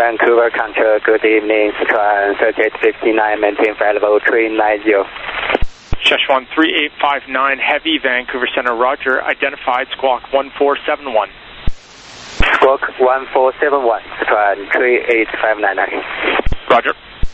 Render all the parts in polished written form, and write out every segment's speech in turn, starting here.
Vancouver Control, good evening. Sichuan 3859, maintain flight level 390. Szechuan 3859, heavy, Vancouver Center, roger. Identified, squawk 1471. Squawk 1471, Sichuan 38599. Roger.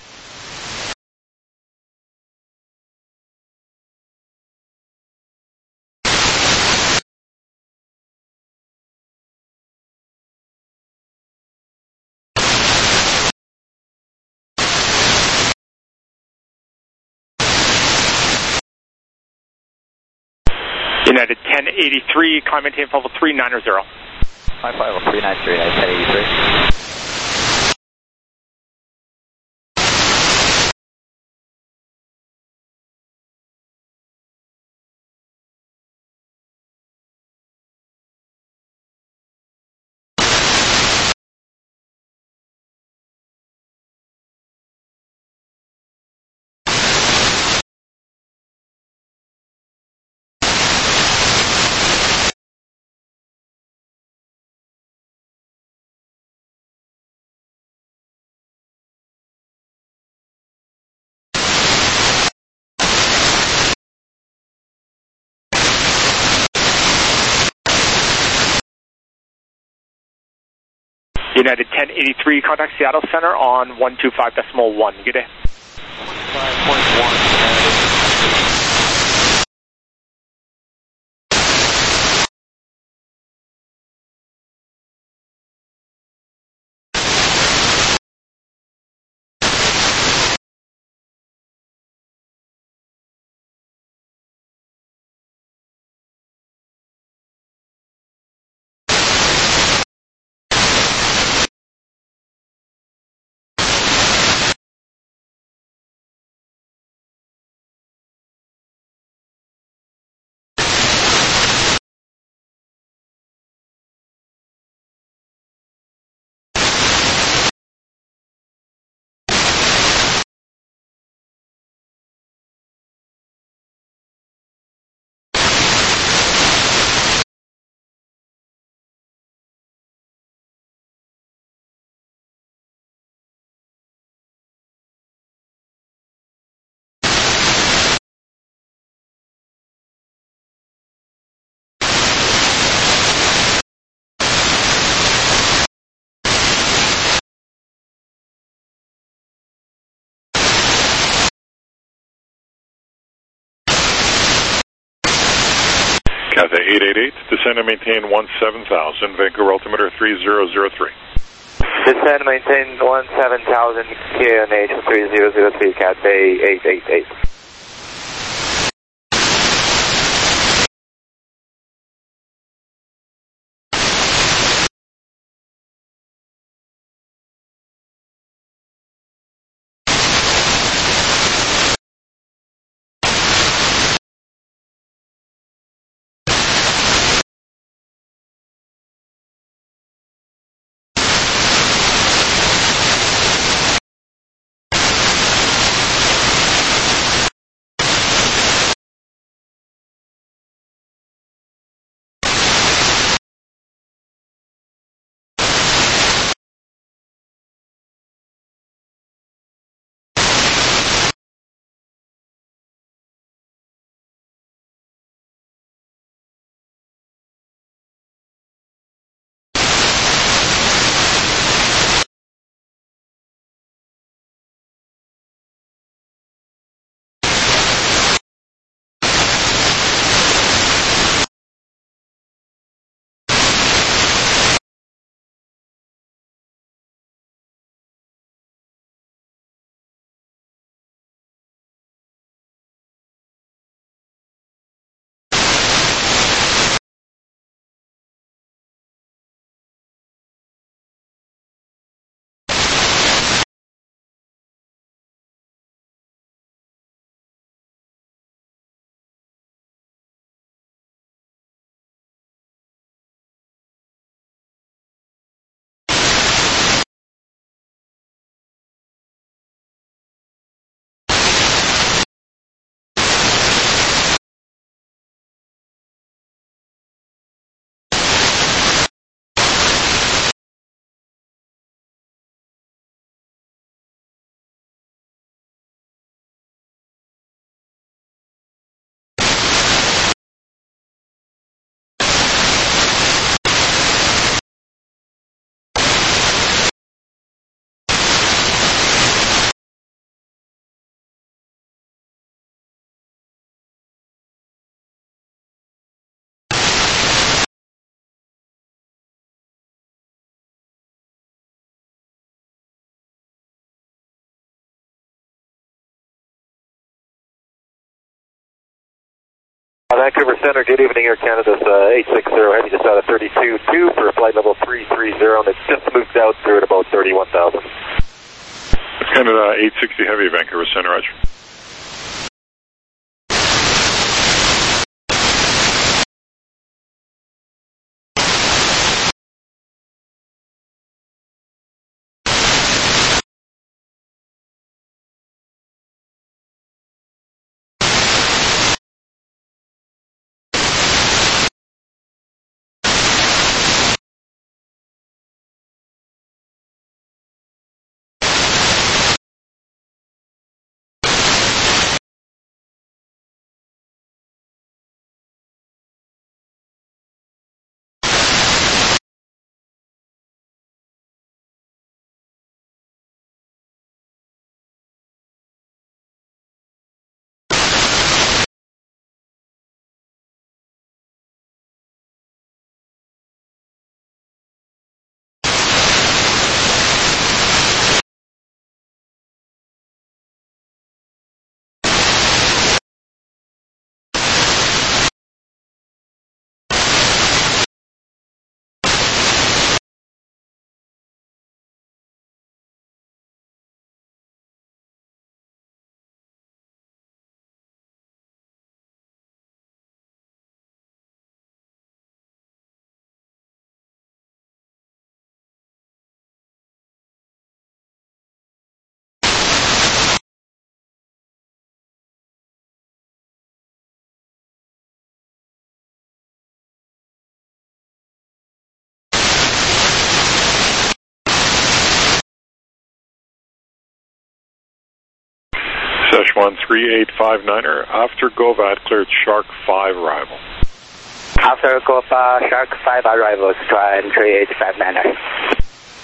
United 1083, climb maintain level 390. Climb level 393, United 1083. United 1083, contact Seattle Center on 125.1. Good day. 5.1. Cathay 888, descend and maintain 17,000, Vancouver altimeter 3003. Descend and maintain 17,000, QNH 3003, Cathay 888. Vancouver Center, good evening, Air Canada's 860, heading just out of 32.2 for flight level 330, and it's just moved out through at about 31,000. Canada 860 Heavy, Vancouver Center, Roger. Szechuan 3859er, after GOVAD cleared Shark 5 arrival. After GOVAD Shark 5 arrival, Szechuan 3859er.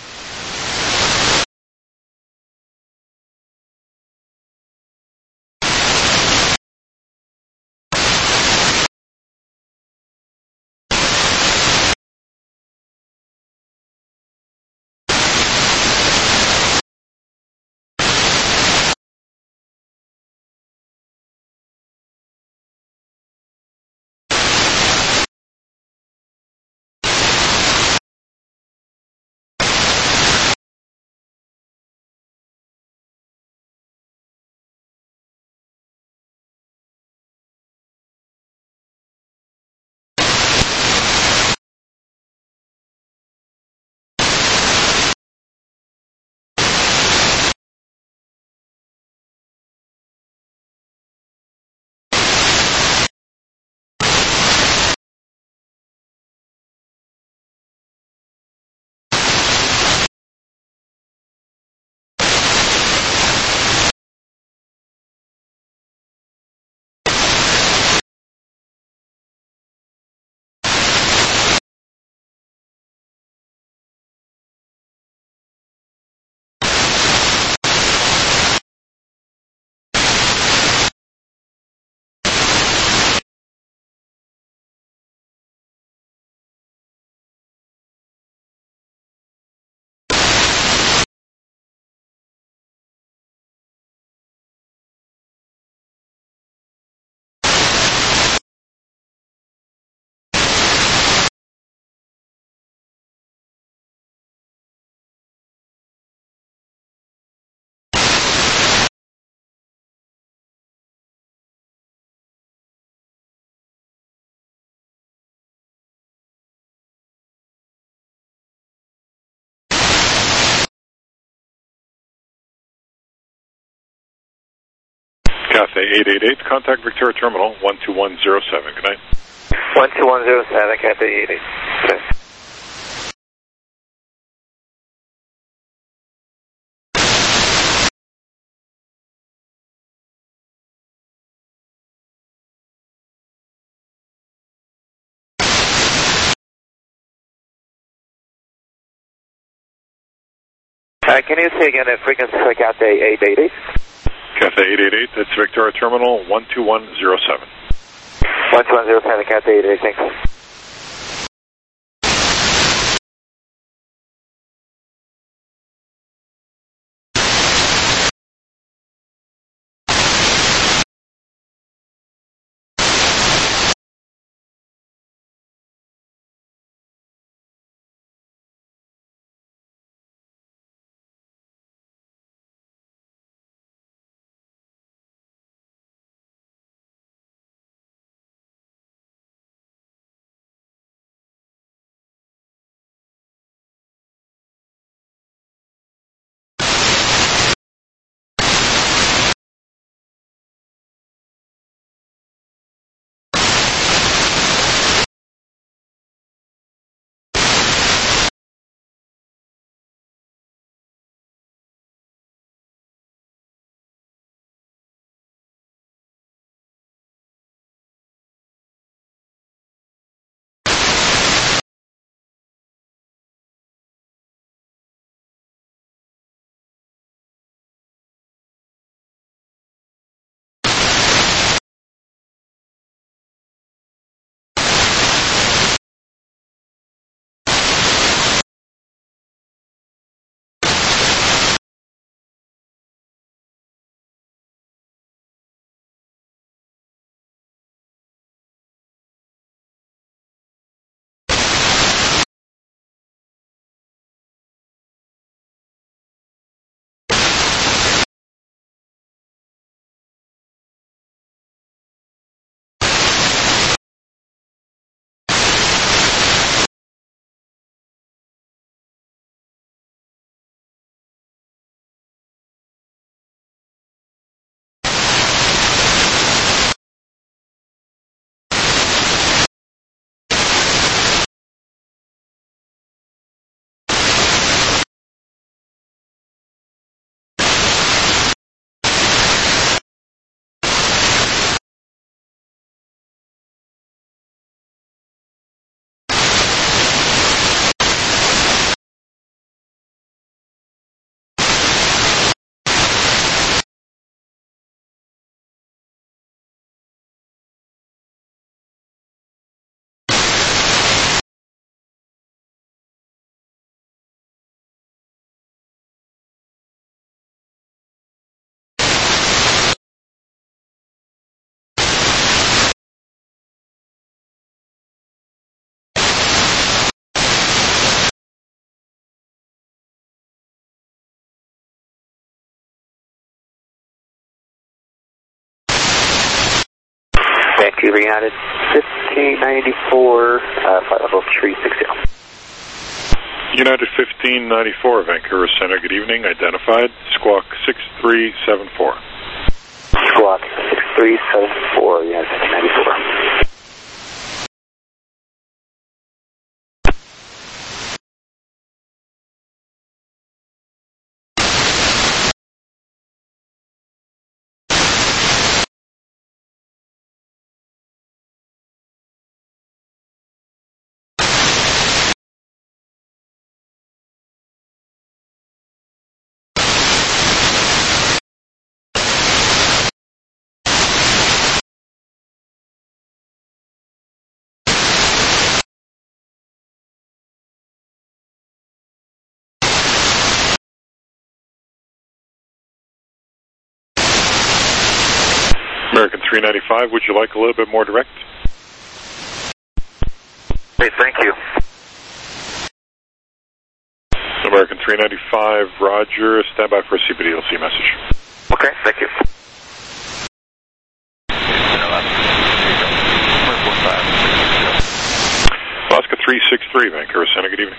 Cathay 888, contact Victoria Terminal 12107. Good night. 12107, Cathay 88. Okay. Can you say again the frequency for Cathay 888? Cathay 888, that's Victoria Terminal 12107. 12107, Cathay 888, thanks. Cuba United 1594, flight level 360. United 1594, Vancouver Center, good evening. Identified, squawk 6374. Squawk 6374, United 1594. American 395, would you like a little bit more direct? Hey, thank you. American 395, roger. Stand by for a CPDLC message. Okay, thank you. Alaska 363, Vancouver Center, good evening.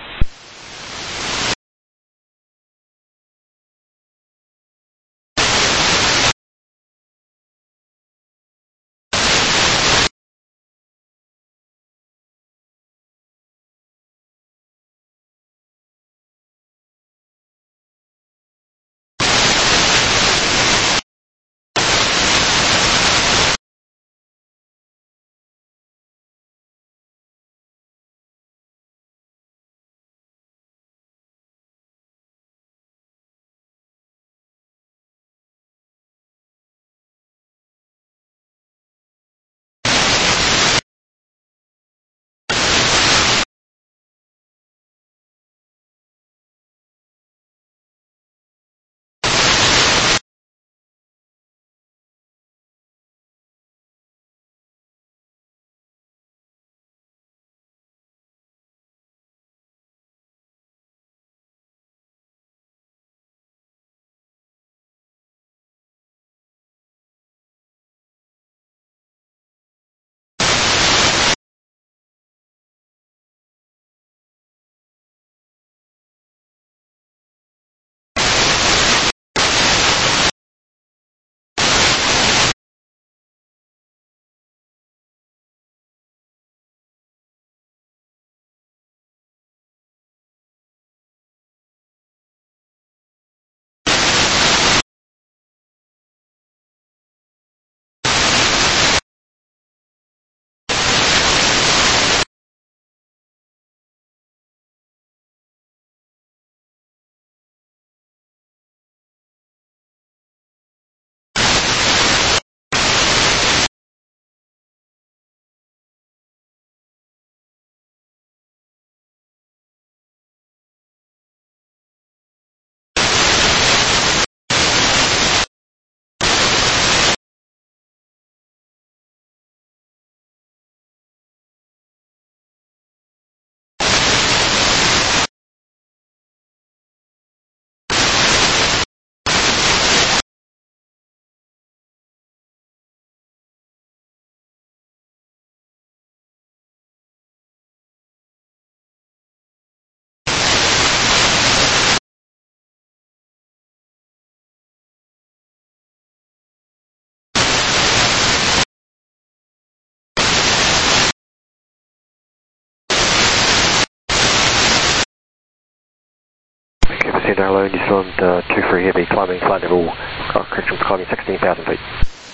Cedar Alone, New Zealand 23 Heavy, climbing flight level, correction, climbing 16,000 feet.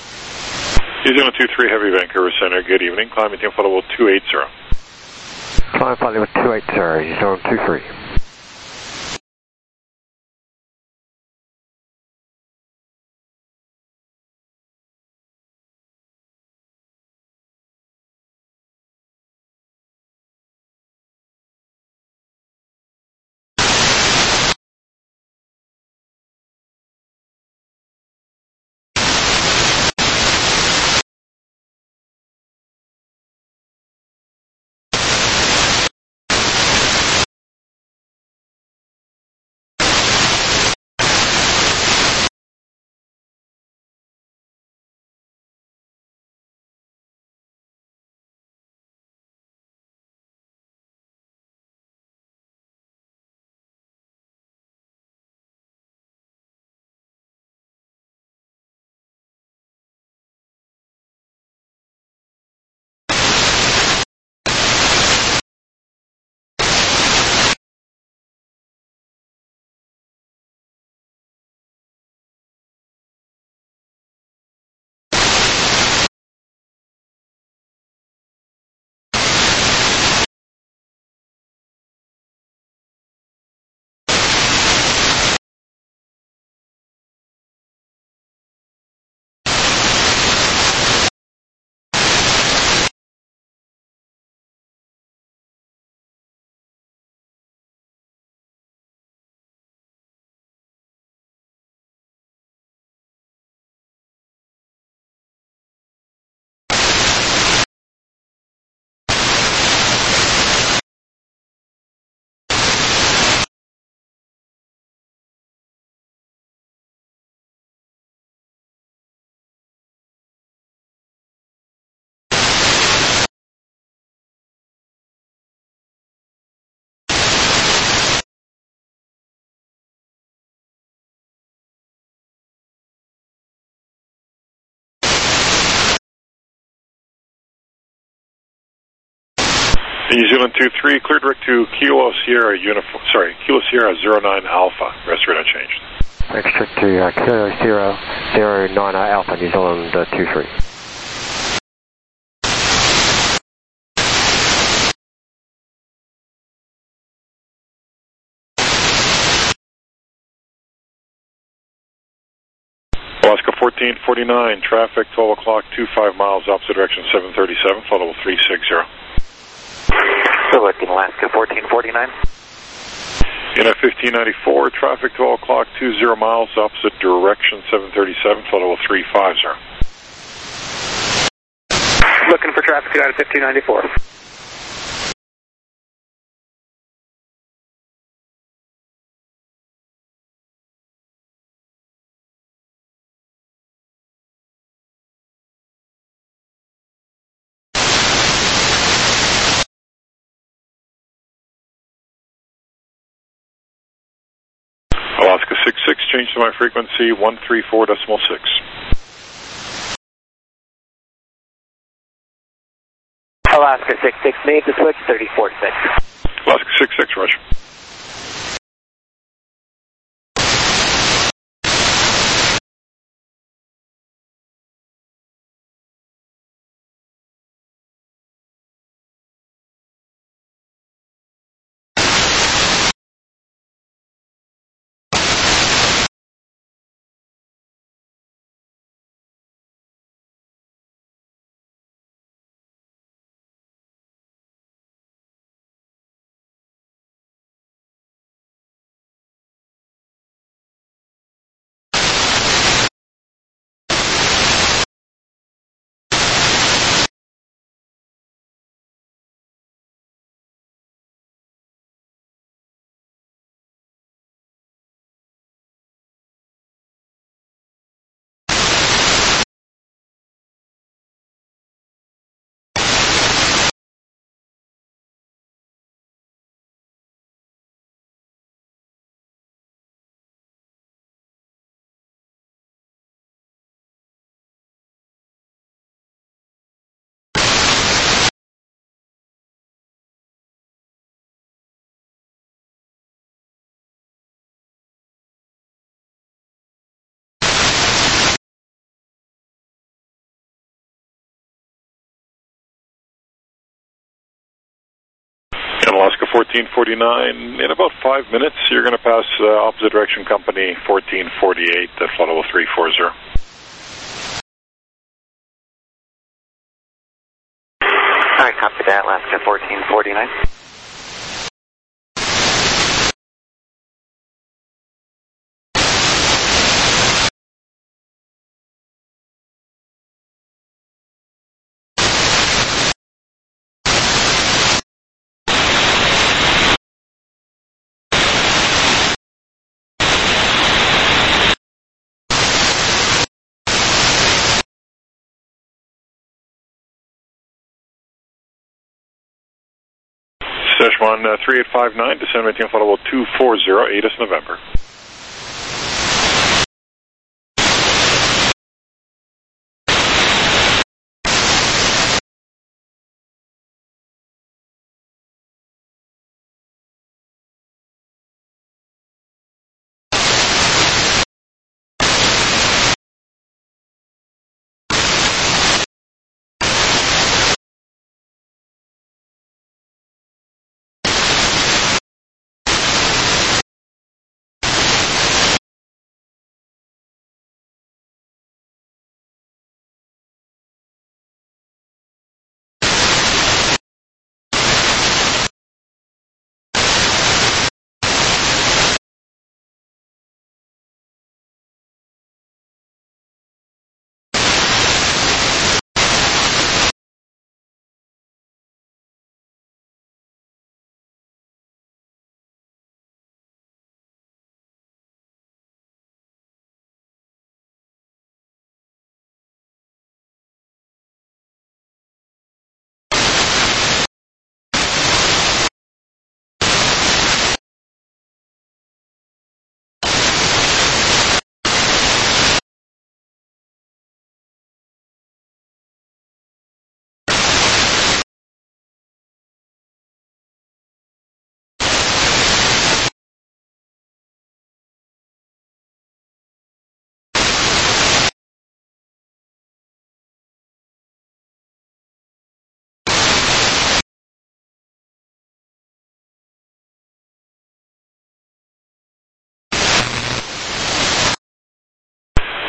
New Zealand 23 Heavy, Vancouver Center, good evening. Climbing flight level 280. Climbing flight level 280, New Zealand 23. New Zealand 23, clear direct to Kilo Sierra Kilo Sierra 09 Alpha. Rest rate unchanged. Thanks, check to Kilo Sierra 09 Alpha, New Zealand 23. Alaska 1449, traffic 12 o'clock, 25 miles, opposite direction 737, flight level 360. Selecting Alaska 1449. In at 1594, traffic 12 o'clock, 20 miles, opposite direction 737, flight level 350. Looking for traffic out of 1594. Alaska 66, change to my frequency 134.6. Alaska 66, made the switch 34.6. Alaska 66, Roger. In Alaska 1449, in about 5 minutes, you're going to pass opposite direction company 1448, flight level 340. Alright, copy that, Alaska 1449. Seshman 3859, descend maintain flight level 240, 8 November.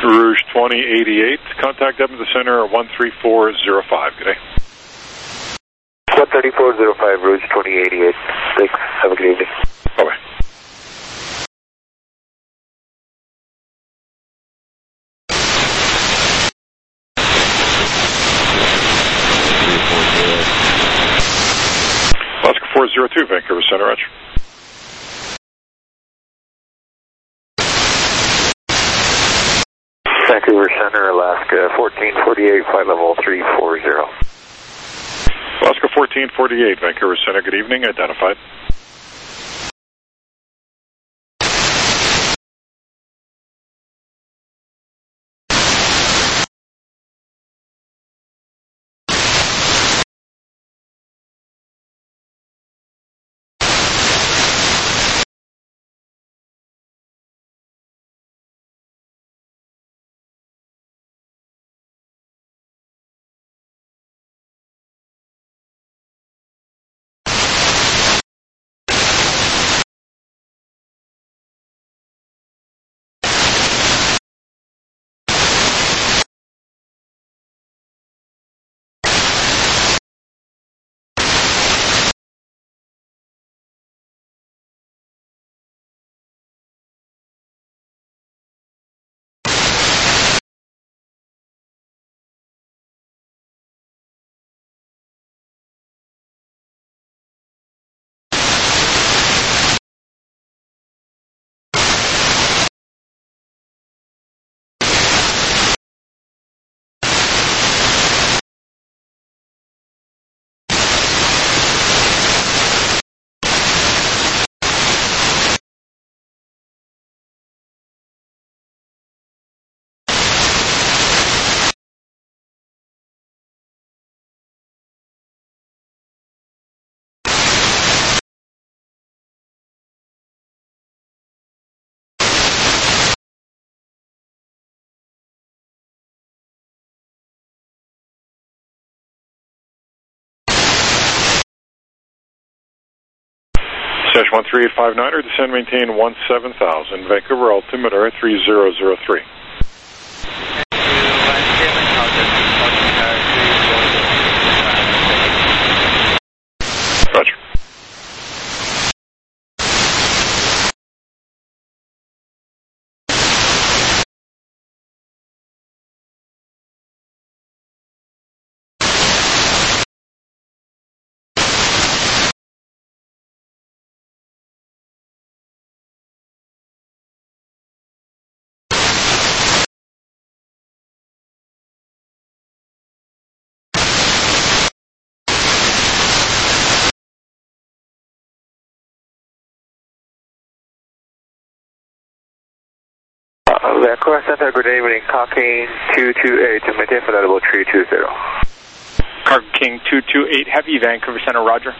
Rouge 2088, contact Edmonton Center 13405. Good day. 13405, Rouge 2088. Thanks. Have a good evening. Bye-bye. Alaska 402, Vancouver Center, Roger. Vancouver Center, Alaska 1448, flight level 340. Alaska 1448, Vancouver Center, good evening, identified. Session 13859er, descend maintain 17,000, Vancouver altimeter 3003. Roger. Vancouver Center, good evening. King 228 to maintain flight level 320. Cargo King 228 Heavy, Vancouver Center, roger.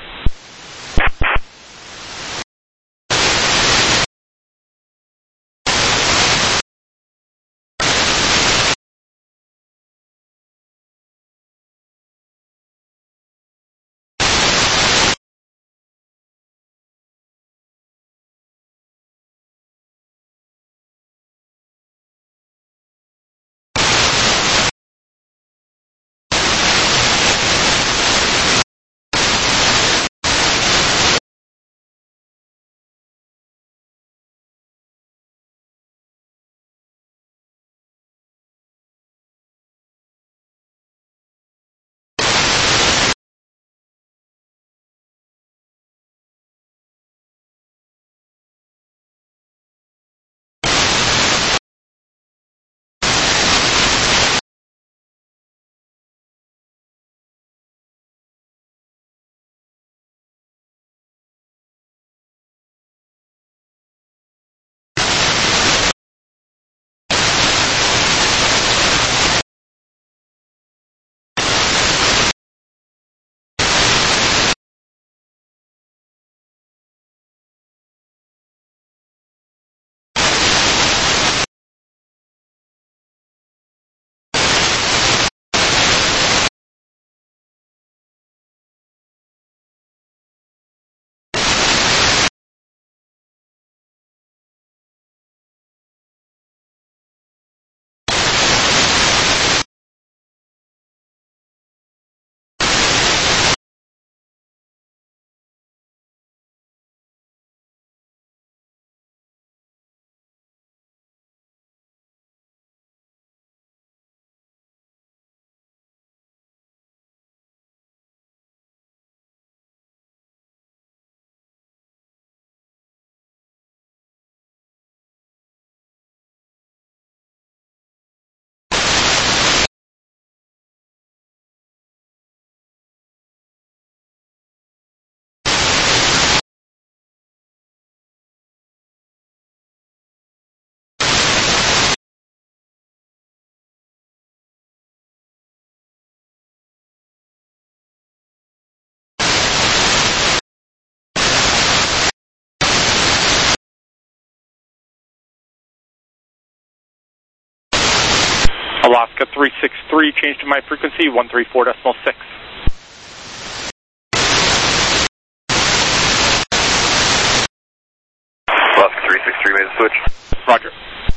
Alaska 363, change to my frequency 134.6. Alaska 363 made the switch. Roger.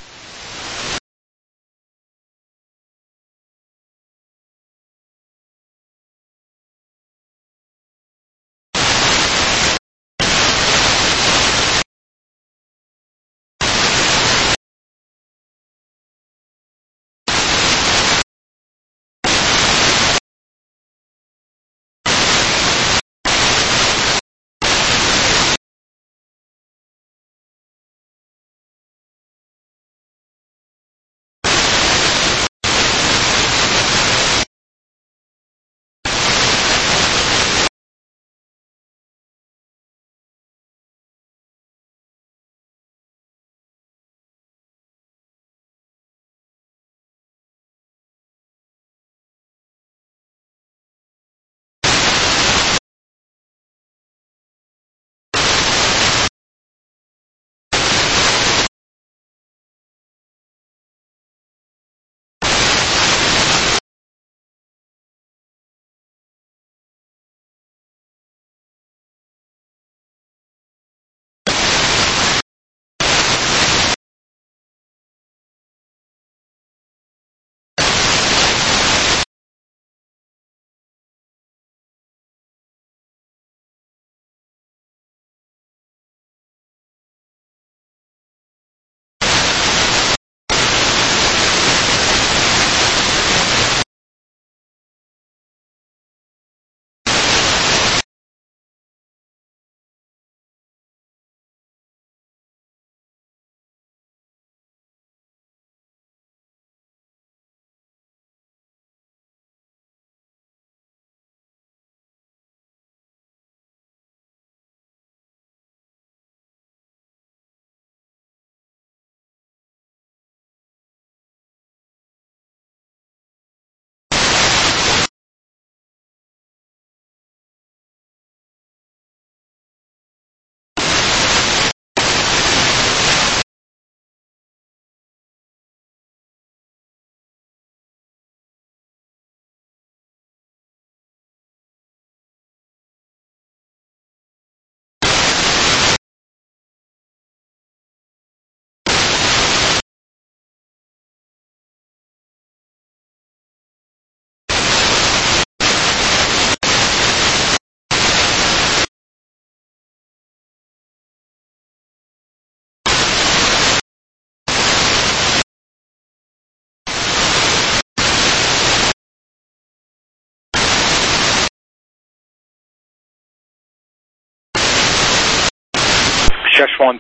Szechuan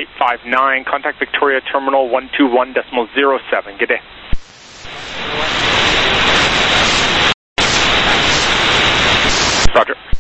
3859, contact Victoria Terminal 121.07. Good day. Roger.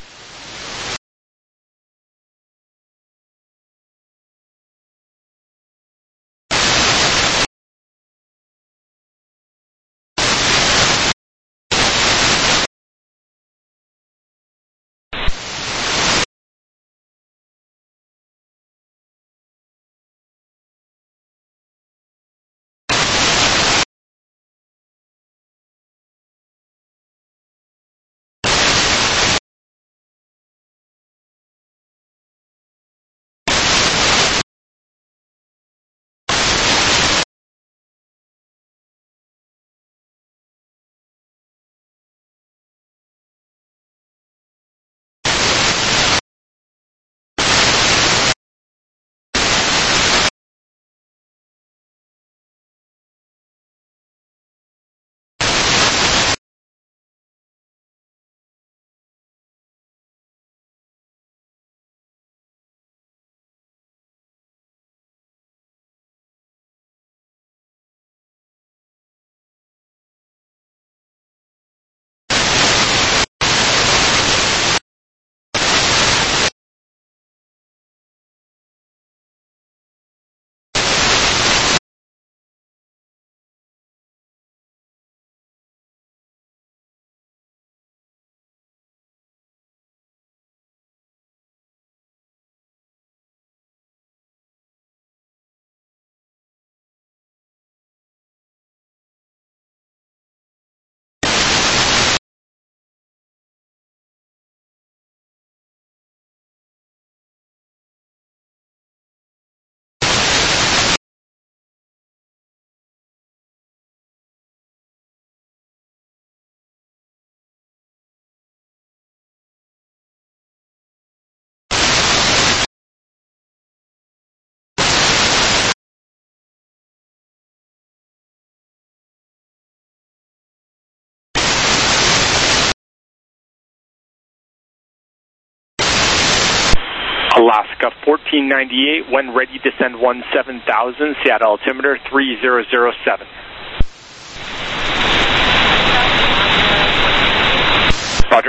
Alaska 1498, when ready, descend 17,000, Seattle altimeter 3007. Roger.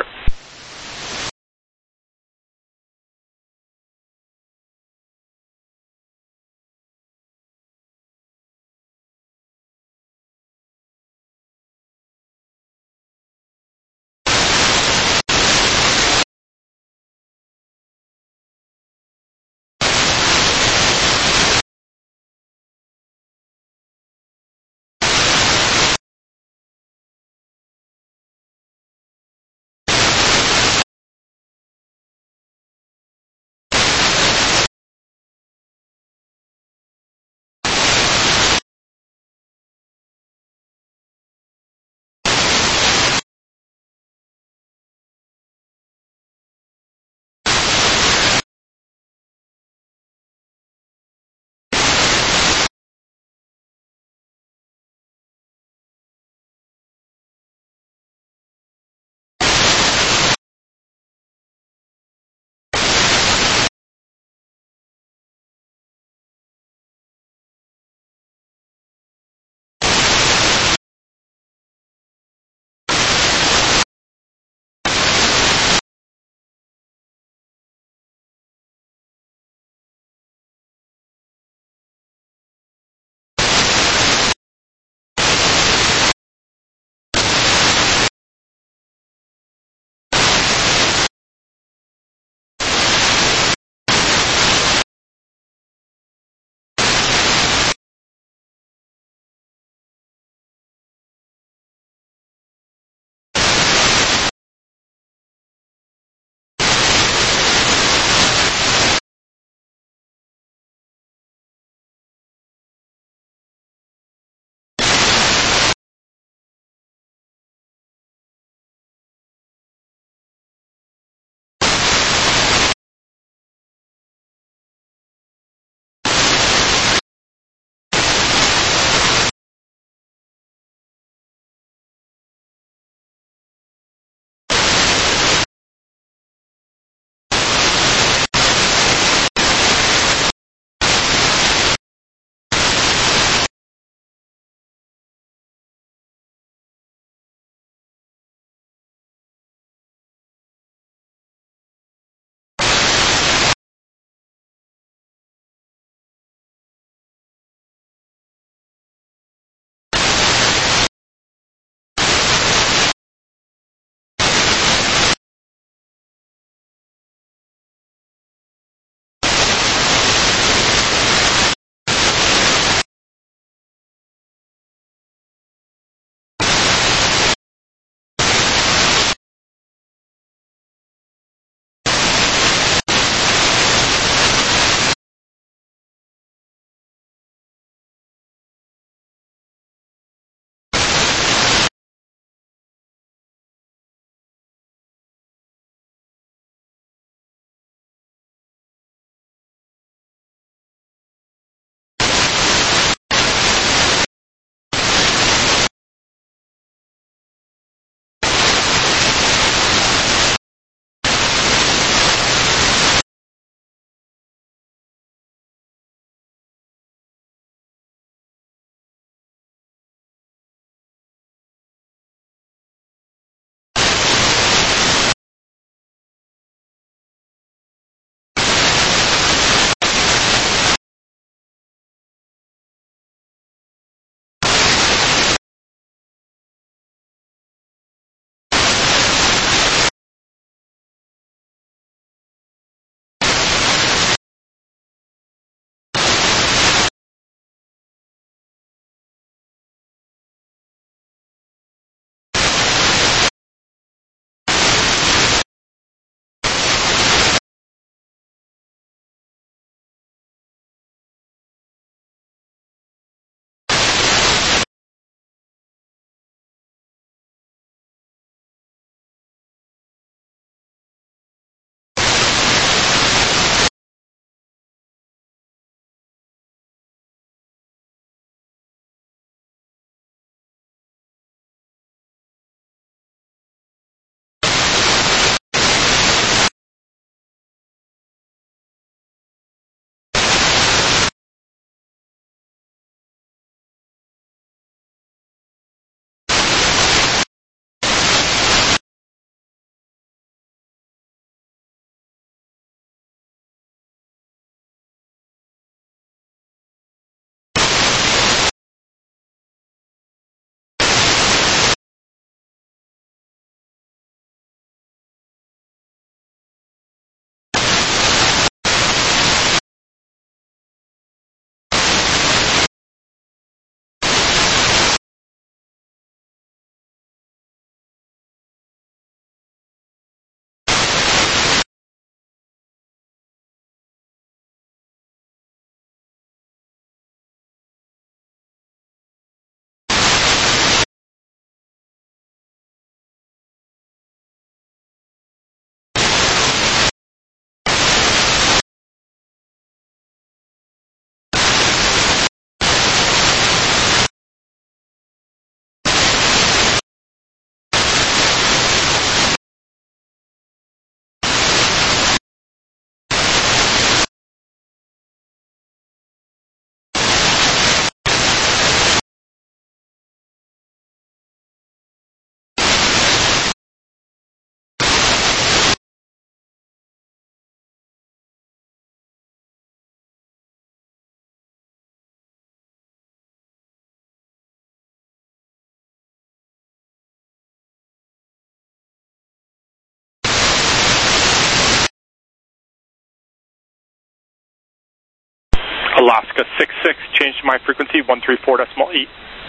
Alaska 66, change to my frequency 134.8.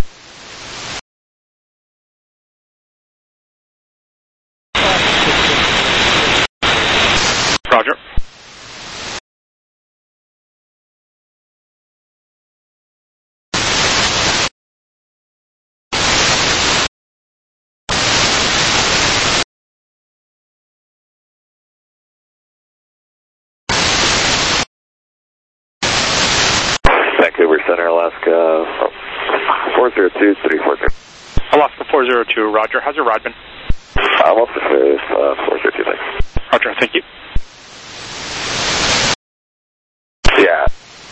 Roger. Vancouver Center, Alaska 402-340. Alaska 402, roger. How's your rod been? I'm off the 402, thanks. Roger, thank you. Yeah.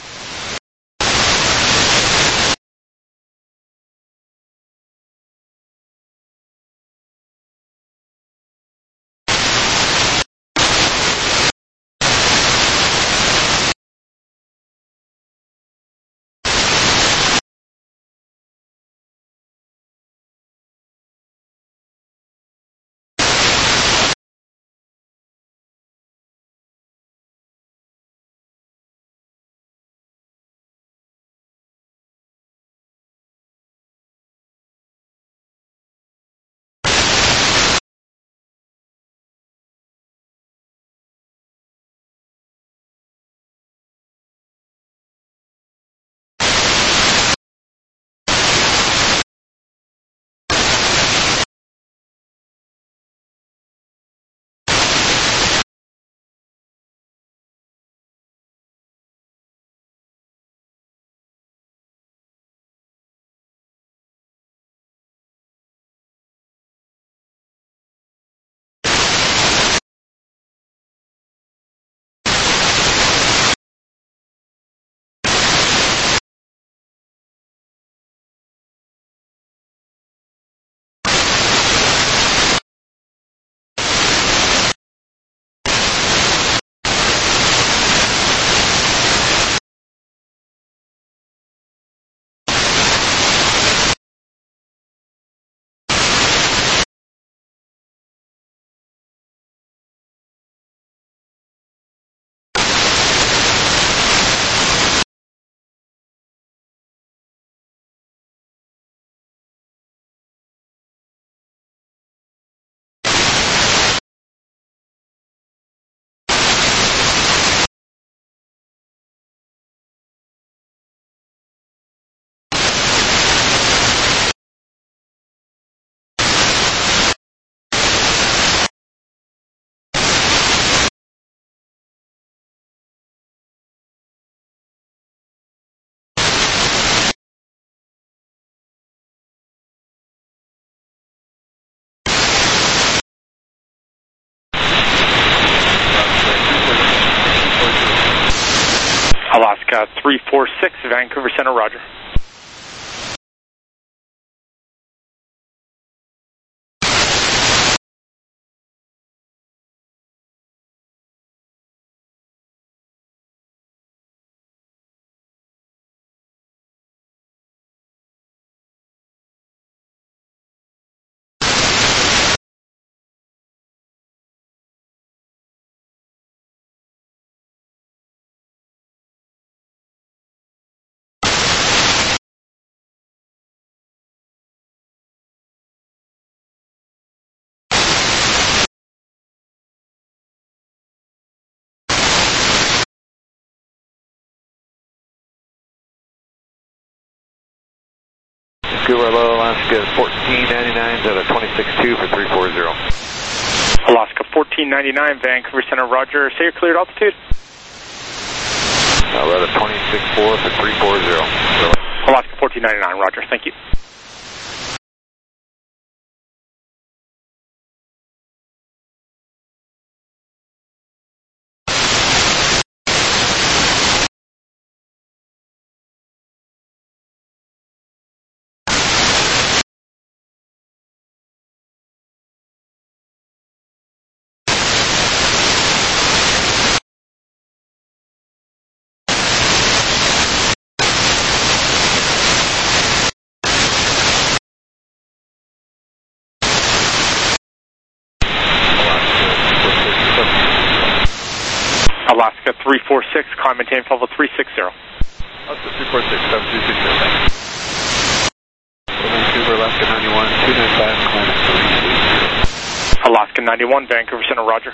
Alaska 346, Vancouver Center, roger. Vancouver, Low, Alaska 1499 out of 26.2 for 340. Alaska 1499, Vancouver Center, roger. Say your cleared altitude. We're at a 26.4 for 340. Alaska 1499, roger. Thank you. Alaska 346, climb maintain level 360. Alaska 346, 7360, thanks. Vancouver, Alaska 91, 295, climb at 380. Alaska 91, Vancouver Center, roger.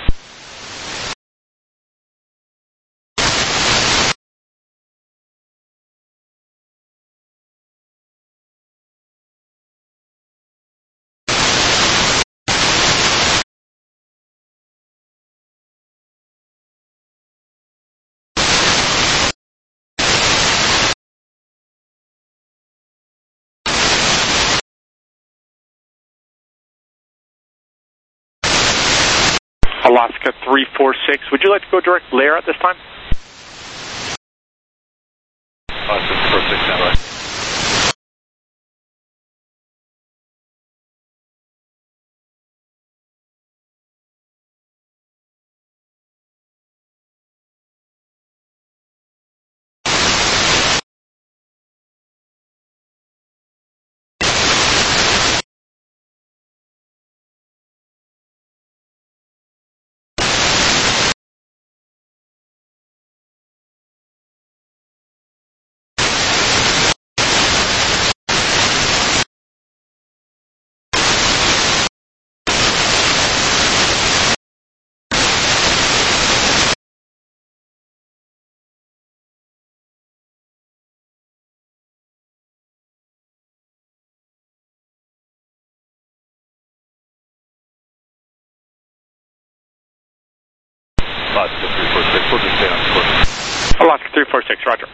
Alaska 346, would you like to go direct layer at this time? Alaska 346, standby. Alaska 346, we'll just stay on course. Alaska 346, roger.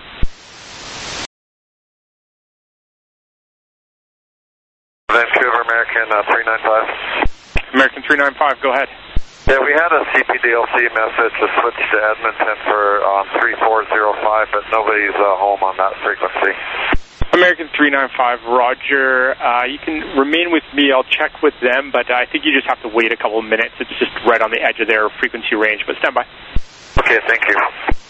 Vancouver, American 395. American 395, go ahead. Yeah, we had a CPDLC message to switch to Edmonton for 3405, but nobody's home on that frequency. American 395, roger. You can remain with me. I'll check with them, but I think you just have to wait a couple of minutes. It's just right on the edge of their frequency range, but stand by. Okay, thank you.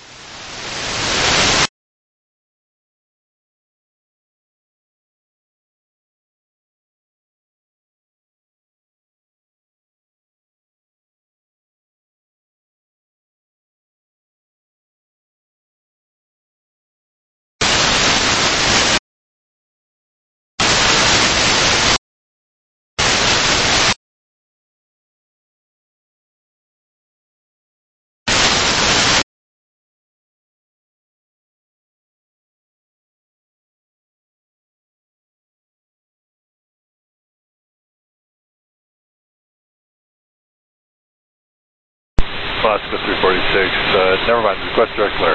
Alaska 346, never mind, request direct layer.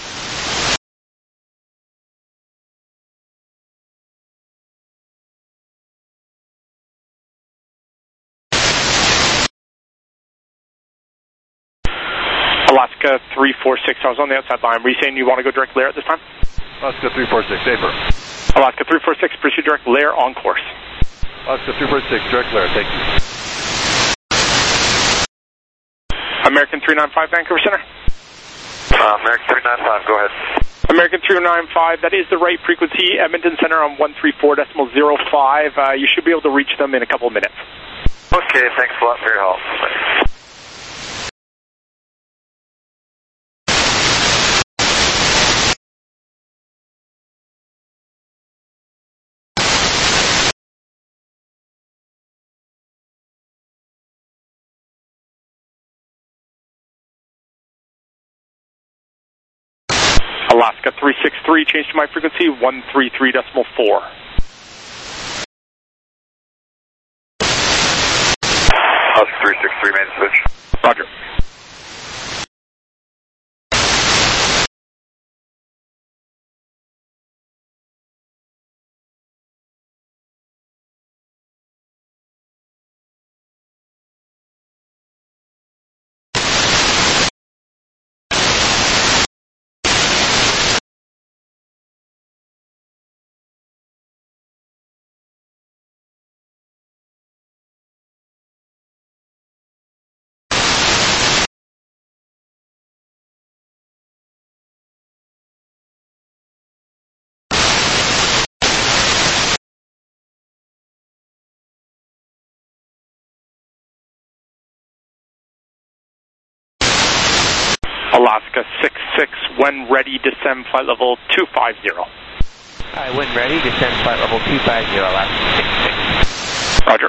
Alaska 346, I was on the outside line. Were you saying you want to go direct layer at this time? Alaska 346, April. Alaska 346, pursue direct layer on course. Alaska 346, direct layer, thank you. American 395, Vancouver Center. American 395, go ahead. American 395, that is the right frequency. Edmonton Center on 134.05. You should be able to reach them in a couple of minutes. Okay, thanks a lot for your help. Alaska 363, change to my frequency, 133.4. Alaska 363, main switch. Roger. Alaska 66, when ready, descend flight level 250. Alright, when ready, descend flight level 250, Alaska 66. Roger.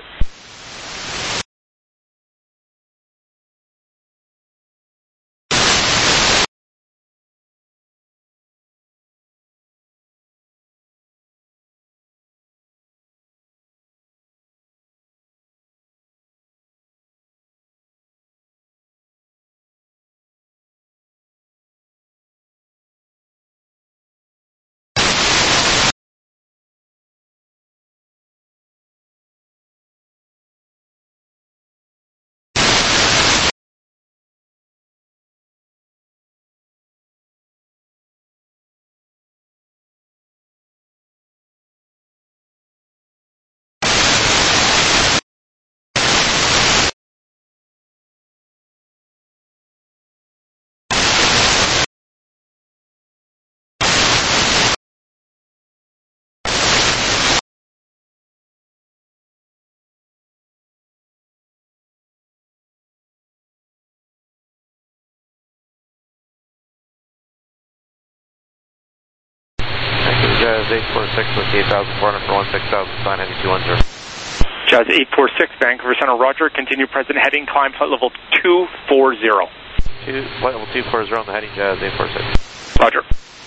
Jazz 846 with 8,400 for 16,000, sign 9210. Jazz 846, Vancouver Center, Roger. Continue present heading, climb flight level 240. Flight level 240 on the heading, Jazz 846. Roger.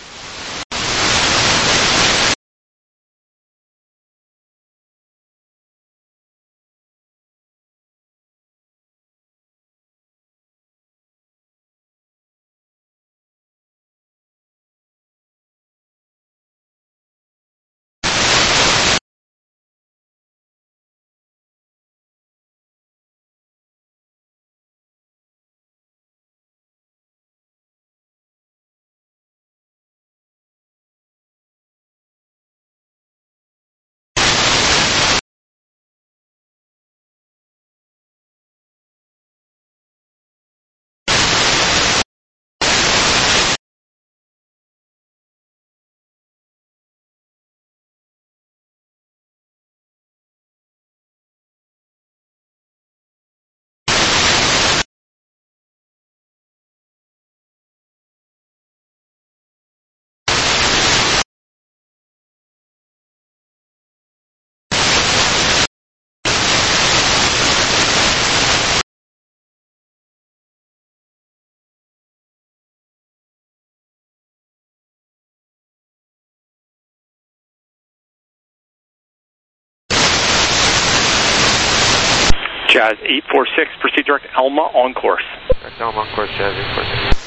Jazz 846, proceed direct Elma on course. Direct Elma on course, Jazz 846.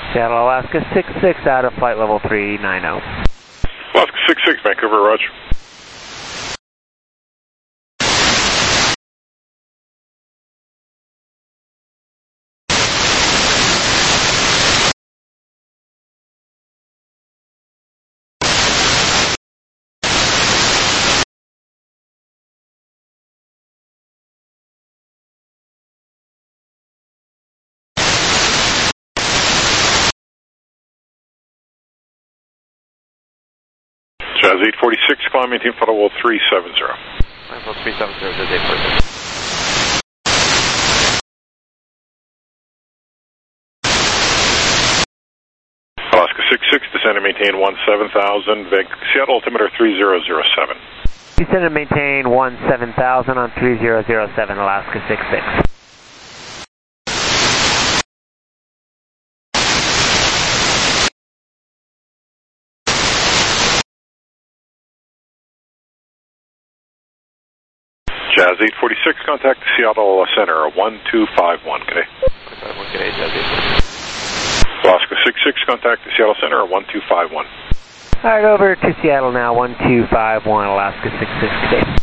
Seattle, Alaska 66 out of flight level 390. Alaska 66, Vancouver, roger. Jazz 846, climb maintain flight level 370. Level 370, Jazz 846. Alaska 66, descend and maintain 17,000, Seattle altimeter 3007. Descend and maintain 17,000 on 3007, Alaska 66. Jazz 846, contact Seattle Center 1251, good day. 1251, good day, Jazz 846. Alaska 66, contact Seattle Center 1251. Alright, over to Seattle now, 1251, Alaska 66, good day.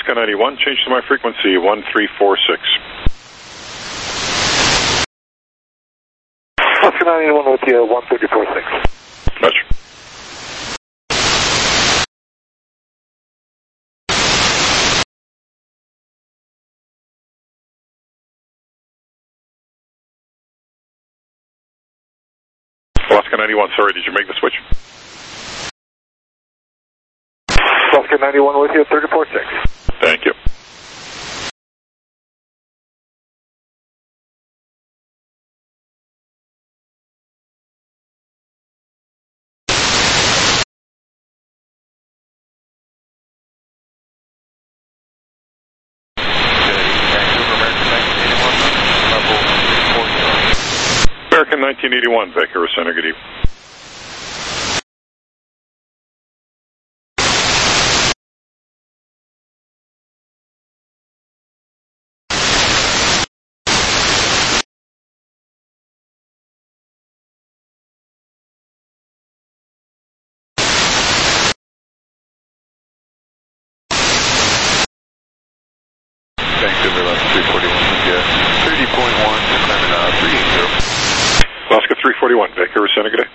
Alaska 91, change to my frequency, 1346. Alaska 91 with you, 1346. Much. Alaska 91, sorry, did you make the switch? Alaska 91 with you, 346. Thank you. American 1981, Vancouver Center, good evening. Vancouver, that's 341, yeah. 30.1, climbing 380. Alaska 341, Vancouver Center, good day.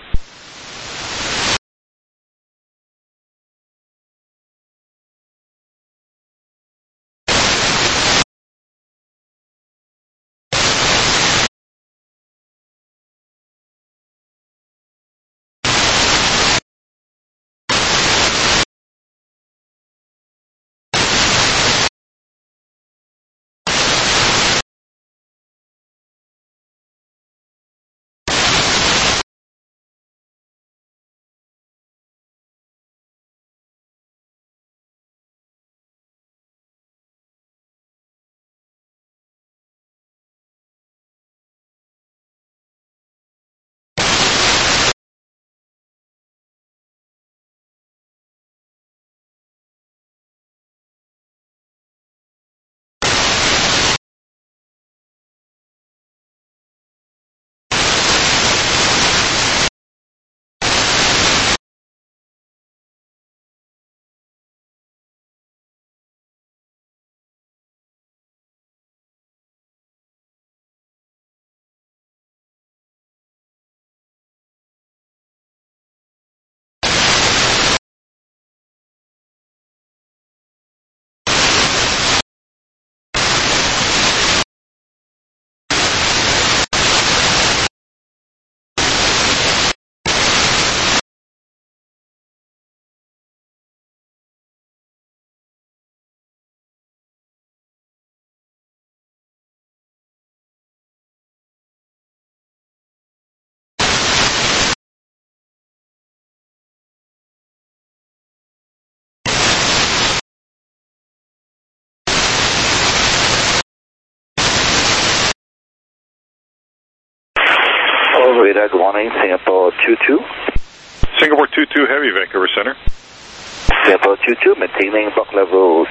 Radar, good morning, Singapore 22. Singapore 22, heavy, Vancouver Center. Singapore 22, maintaining block level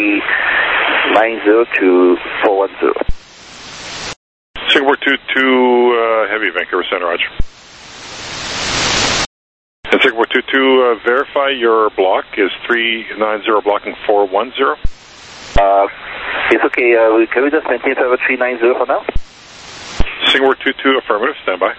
390 to 410. Singapore 22, heavy, Vancouver Center, roger. And Singapore 22, verify your block is 390 blocking 410. It's okay, can we just maintain level 390 for now? Singapore 22, affirmative, stand by.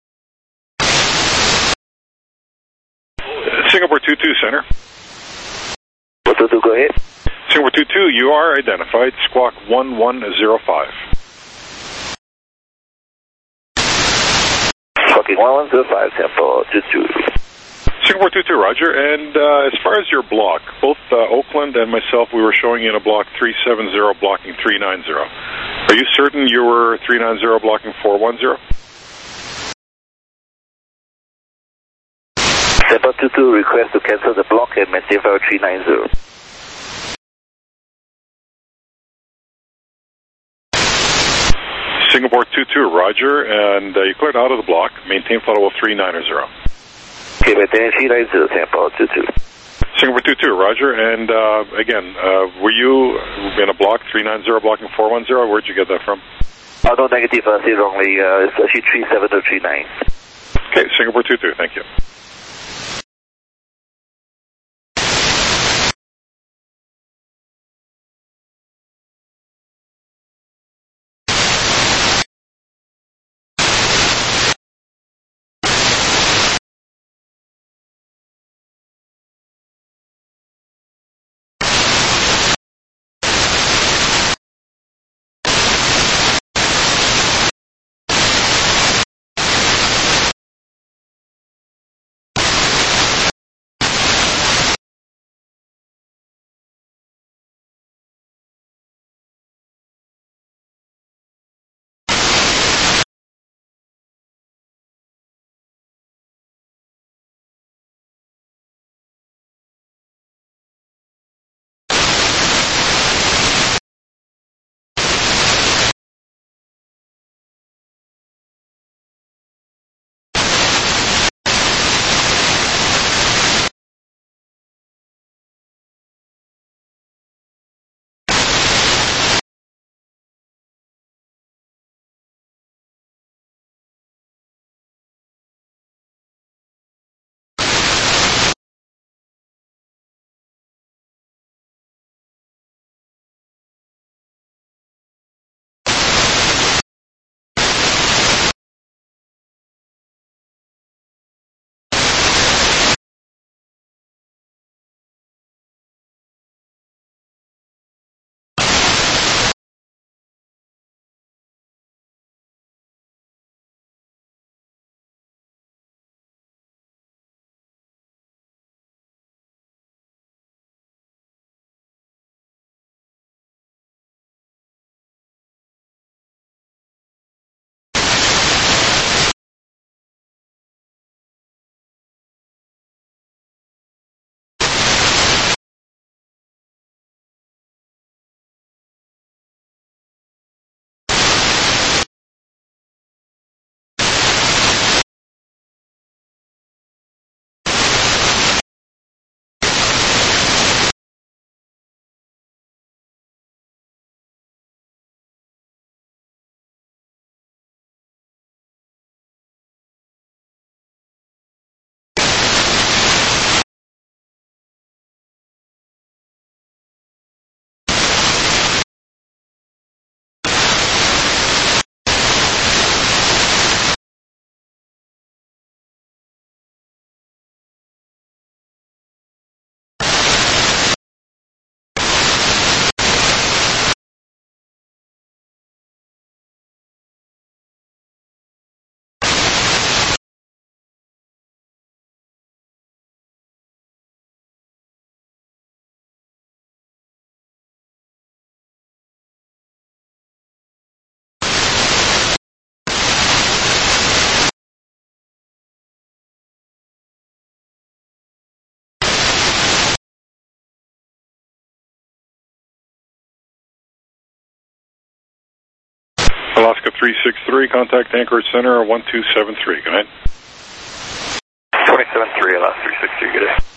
Singapore 22, center. 22, go ahead. Singapore 22, you are identified, squawk 1105. Squawking 1105, tempo 22. Singapore 22, roger. And as far as your block, both Oakland and myself, we were showing you in a block 370 blocking 390. Are you certain you were 390 blocking 410? Singapore 22, request to cancel the block and maintain flight 390. Singapore 22, roger. And you cleared out of the block, maintain flight level 390. Okay, maintain 390, Singapore 22. Singapore 22, roger. And again, were you in a block 390 blocking 410? Where'd you get that from? Oh, no, negative, I said wrongly. It's actually 37039. Okay, Singapore 22, thank you. Alaska 363, contact Anchorage Center 1273. Good night. 273, Alaska 363, good day.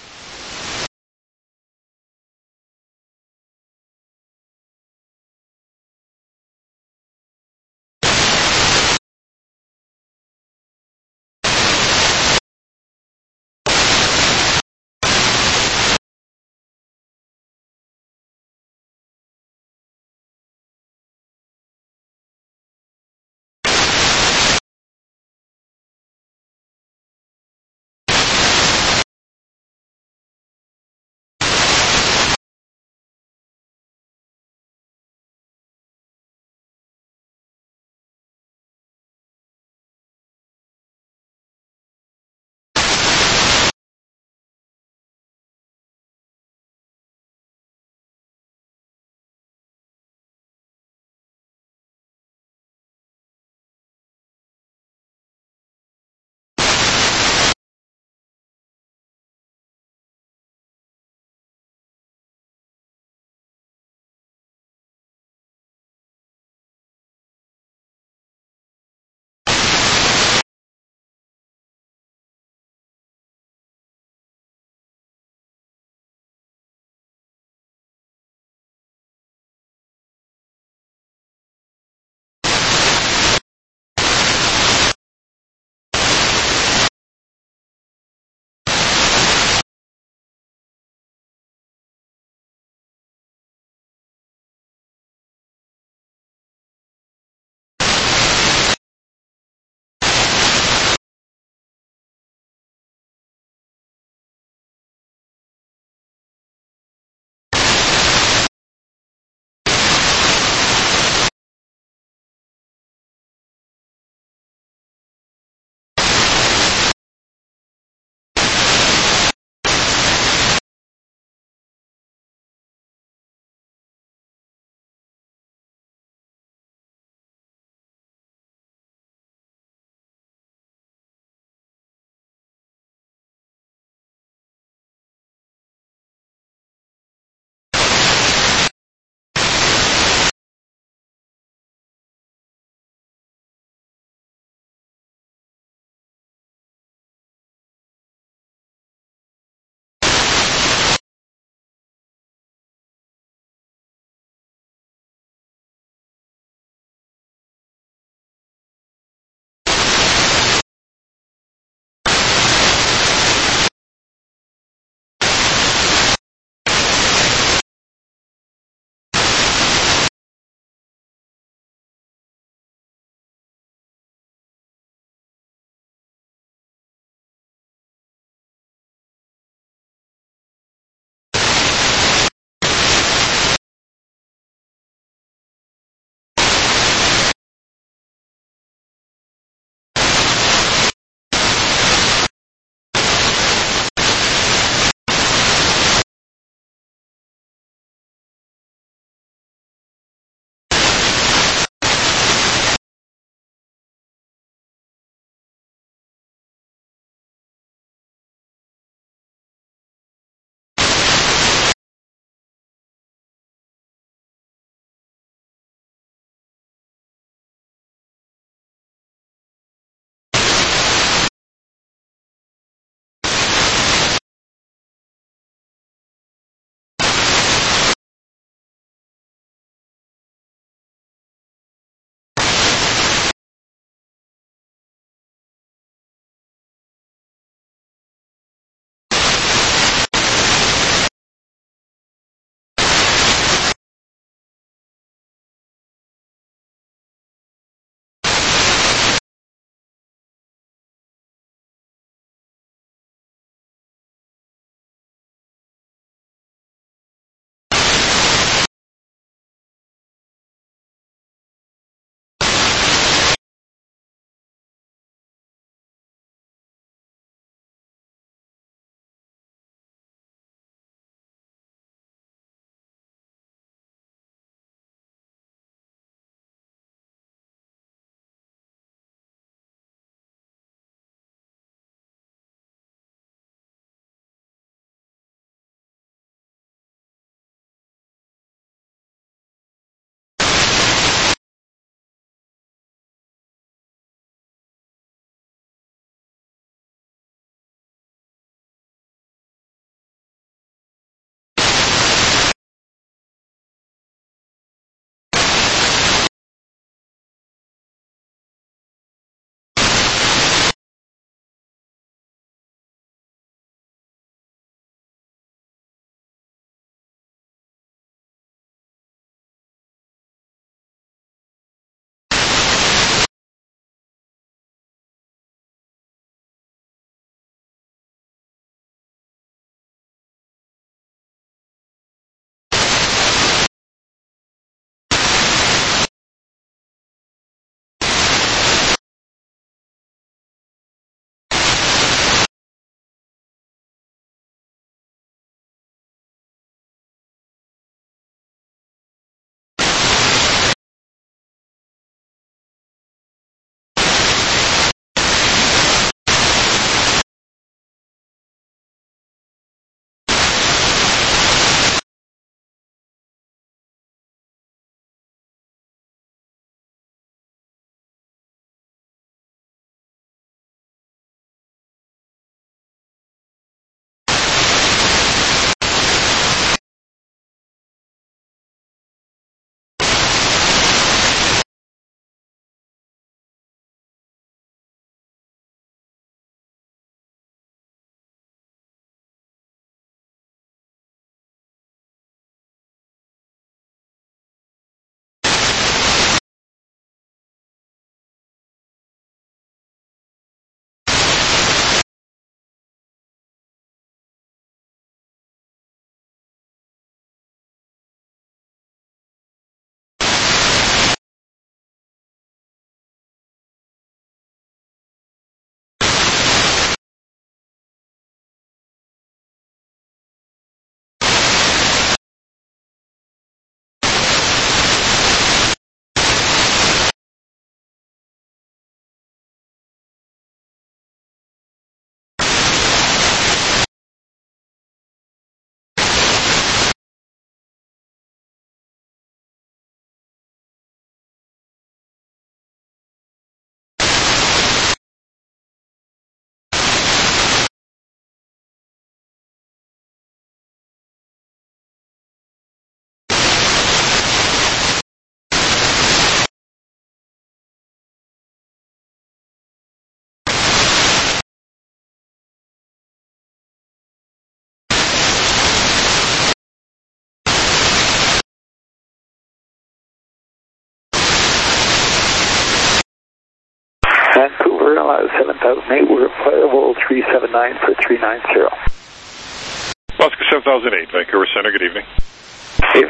Vancouver, 7008, we're at flight level 379 for 390. Oscar 7008, Vancouver Center, good evening. Steve.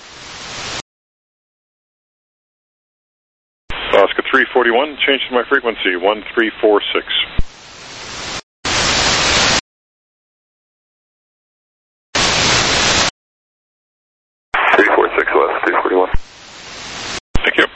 Oscar 341, change to my frequency, 1346. West, 341. Thank you.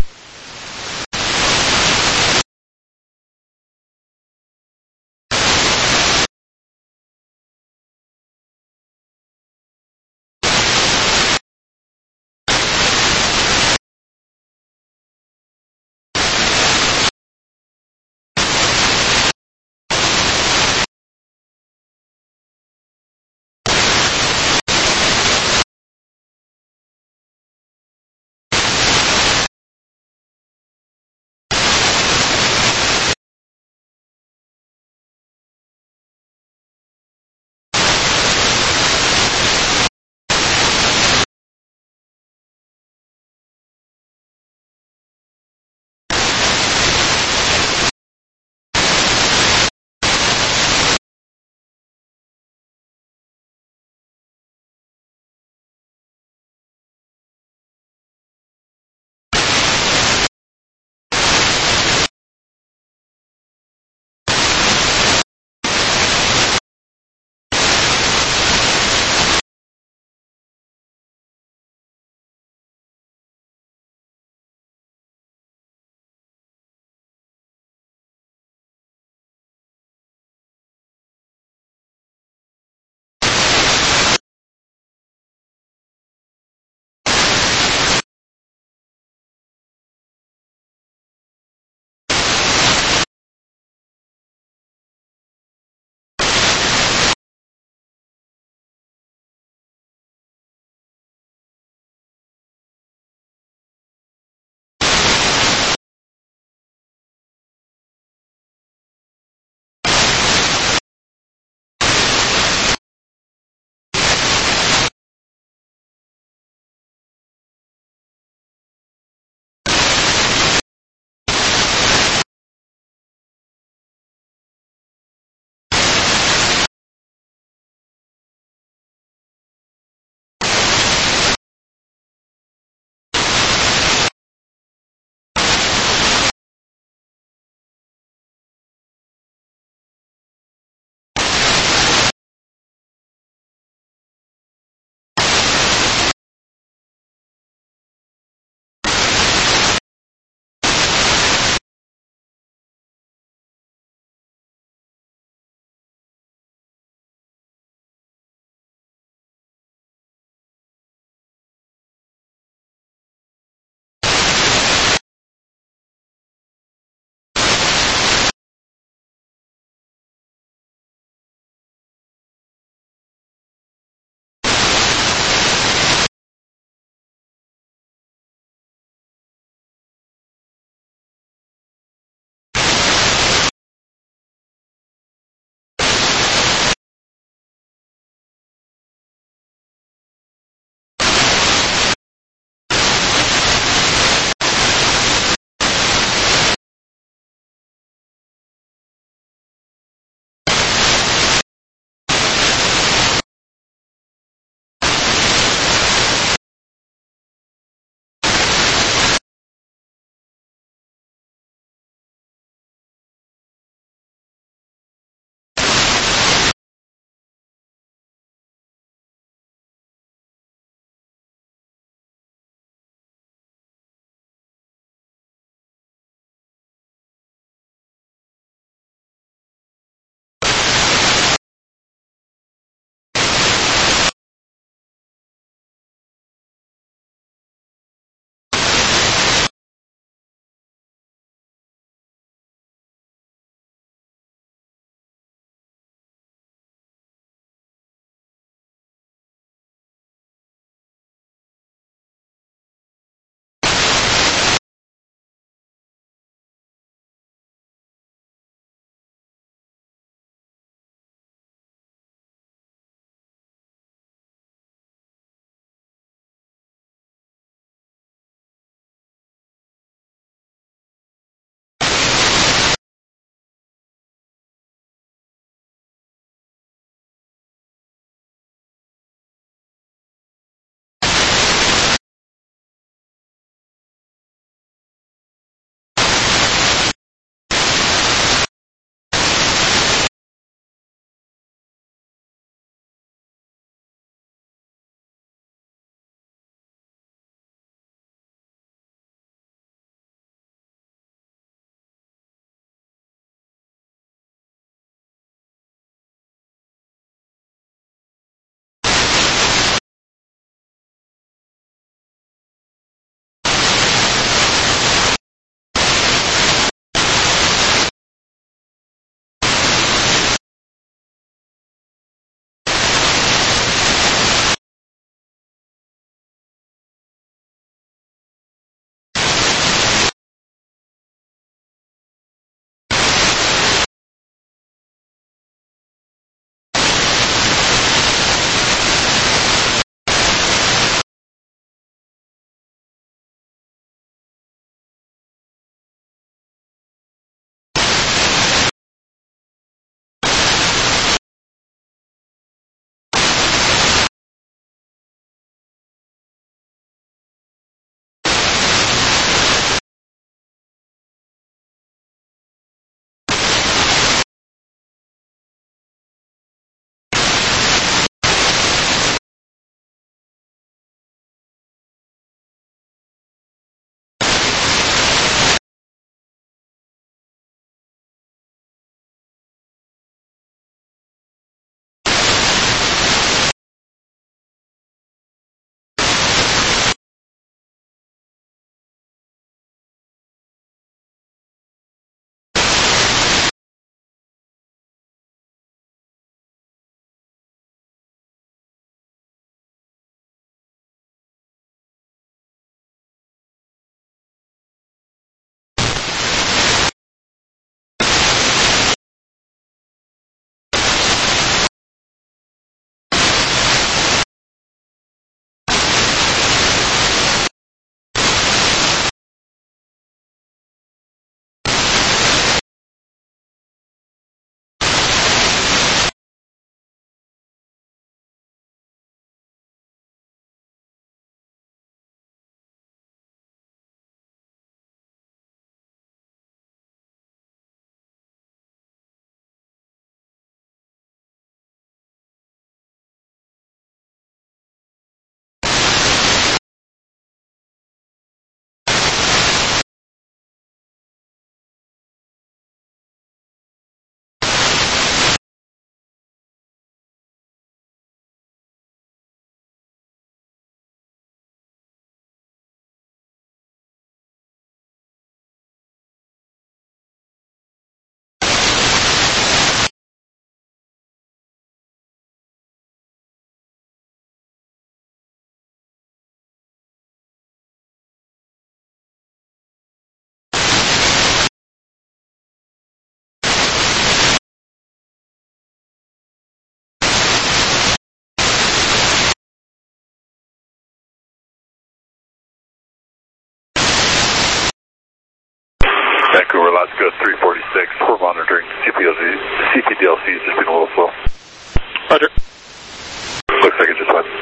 Vancouver, Alaska 346. We're monitoring CPDLC is just been a little slow. Roger. Looks like it just went.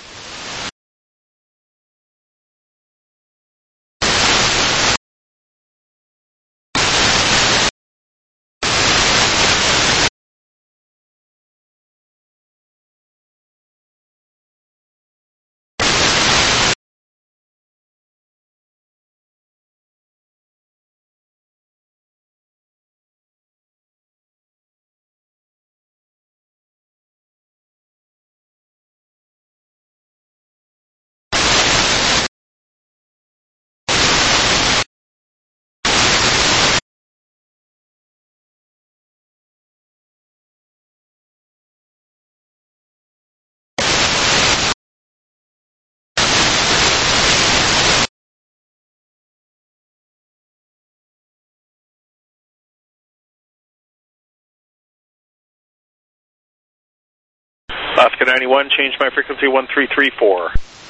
Alaska 91, change my frequency 1334.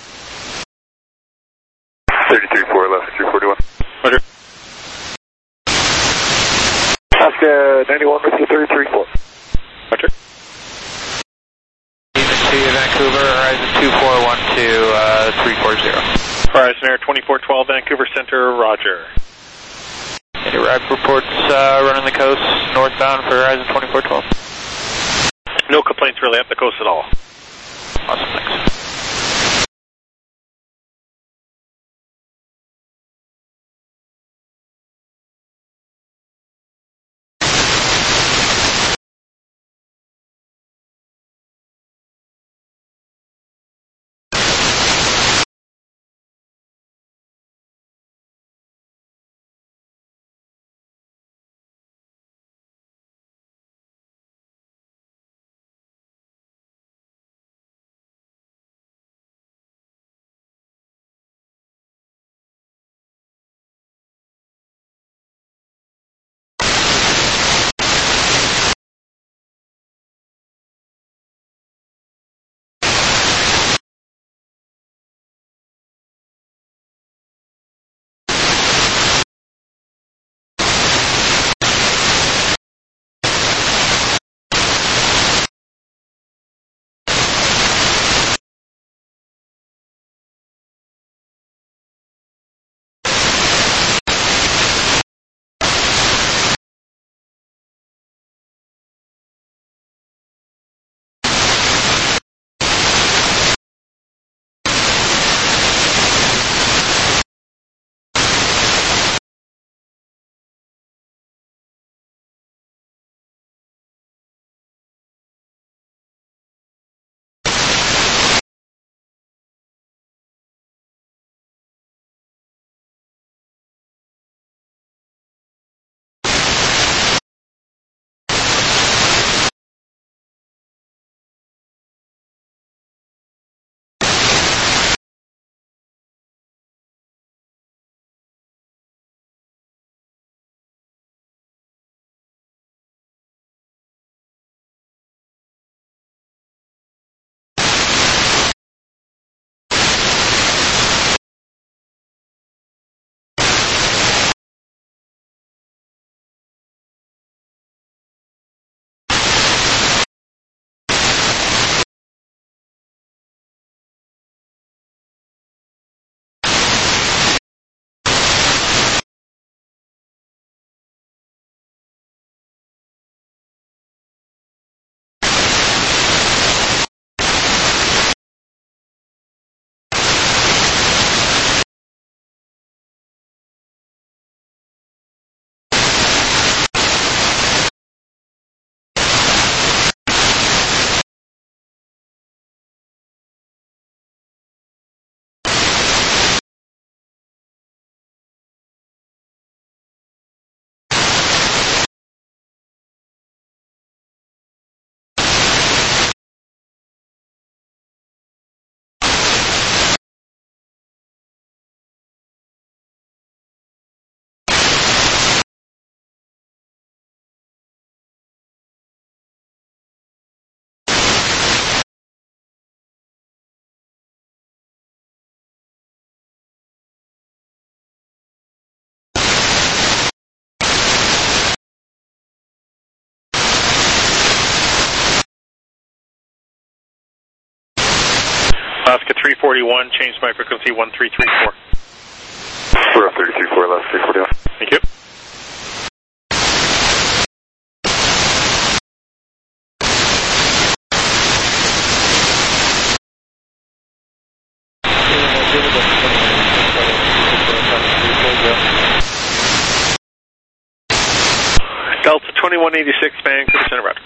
33.4, Alaska 341. Roger. Alaska 91, Whiskey 334. Roger. To Vancouver, Horizon 2412, 340. Horizon Air 2412, Vancouver Center, roger. Any ride reports running the coast northbound for Horizon 2412? No complaints really up the coast at all. Awesome, thanks. 341, changed my frequency 1334. We're up 334, left 341. Thank you. Delta 2186, Vancouver Center Route.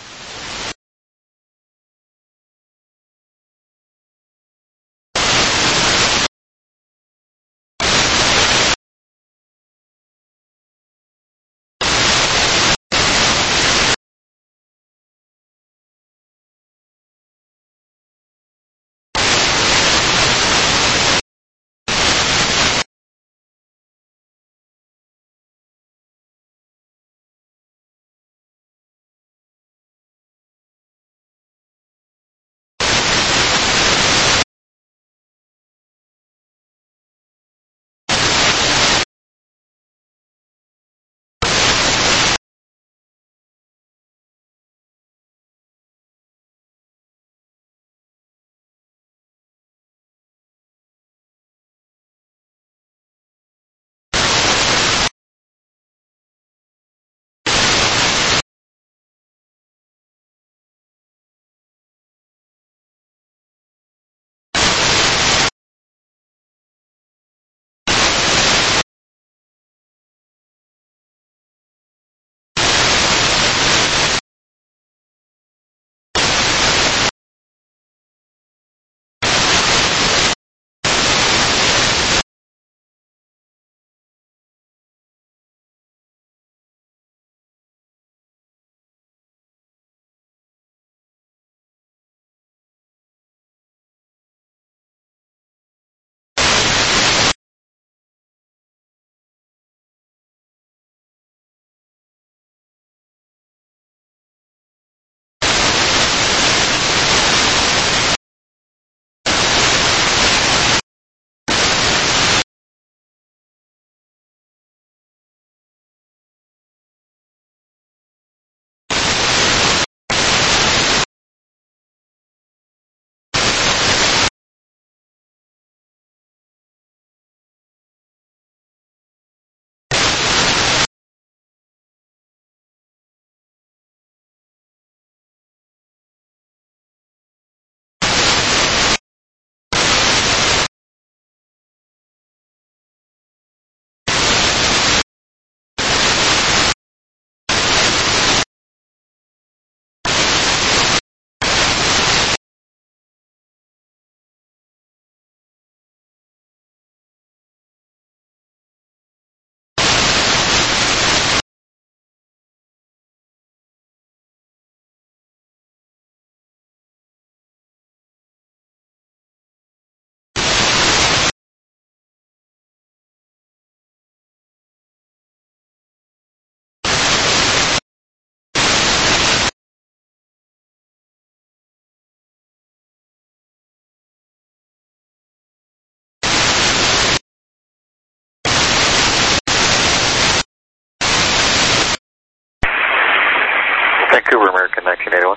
Vancouver, American 1981.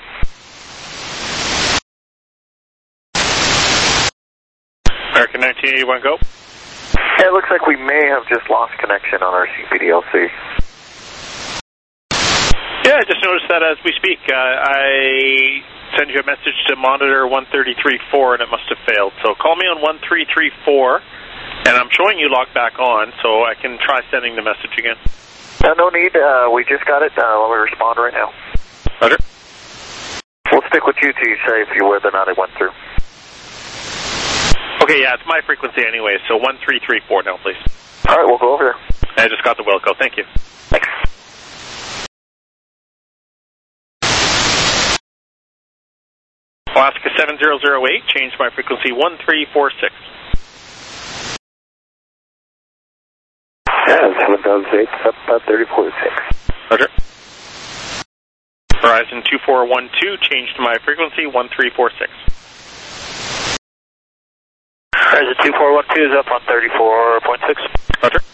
American 1981, go. Yeah, it looks like we may have just lost connection on our CPDLC. Yeah, I just noticed that as we speak. I send you a message to monitor 1334 and it must have failed. So call me on 1334 and I'm showing you logged back on so I can try sending the message again. No need. We just got it. We'll respond right now. Roger. We'll stick with you till you say if you whether or not it went through. Okay, yeah, it's my frequency anyway, so 1334 now, please. All right, we'll go over there. I just got the Wilco. Thank you. Thanks. Alaska 7008, change my frequency 1346. Yeah, 7008, up 346. Roger. Horizon 2412, changed my frequency 1346. Horizon 2412 is up on 34.6. Roger.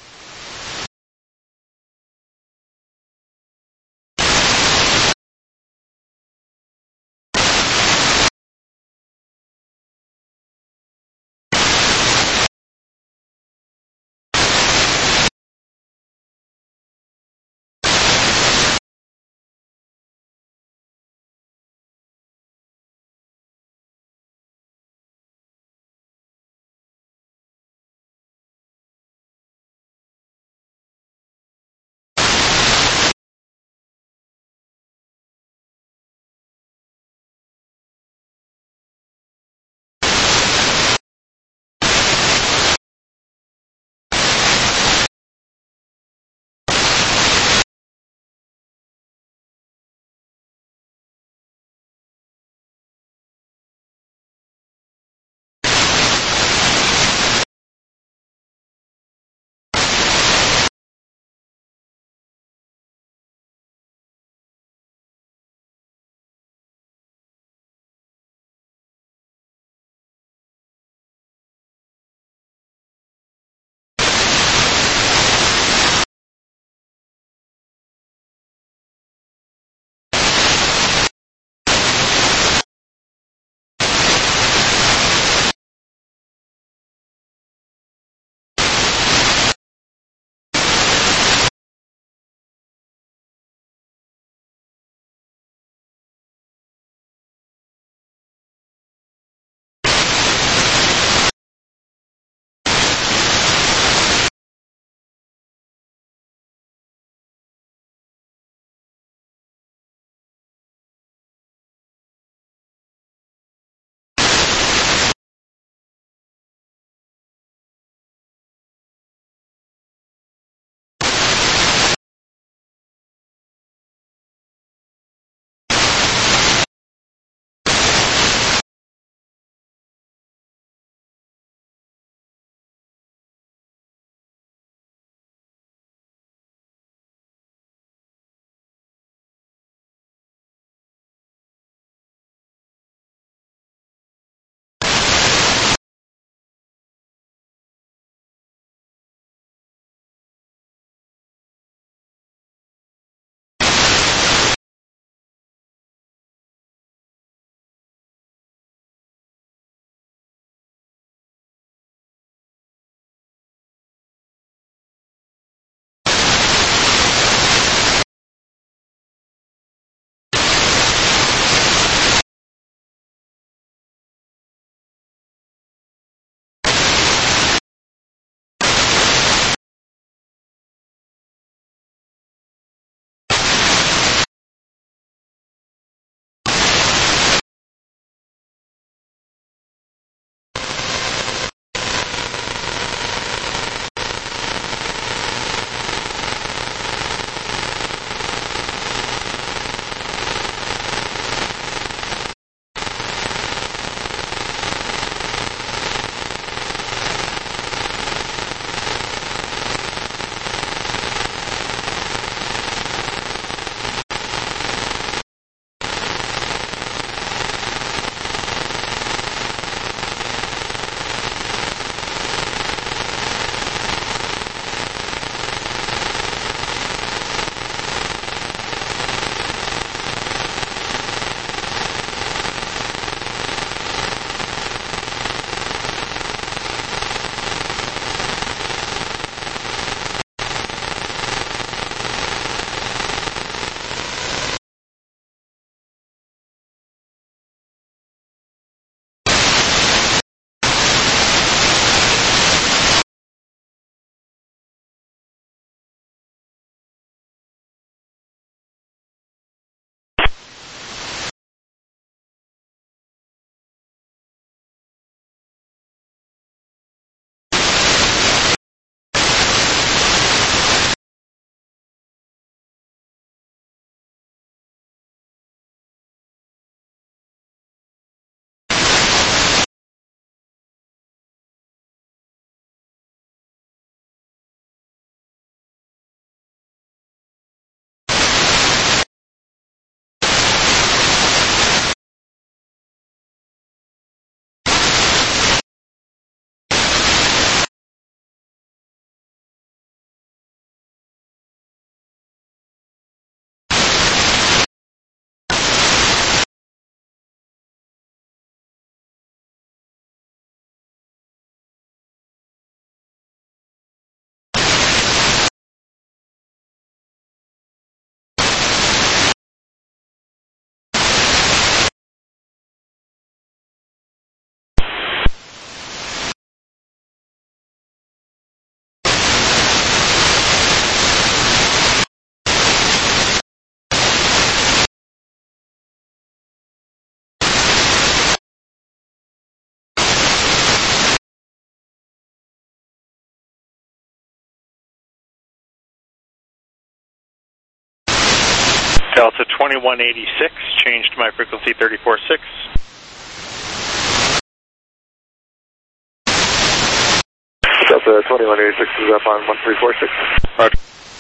Delta 2186, changed my frequency 34.6. Delta 2186 is up on 1346. Roger.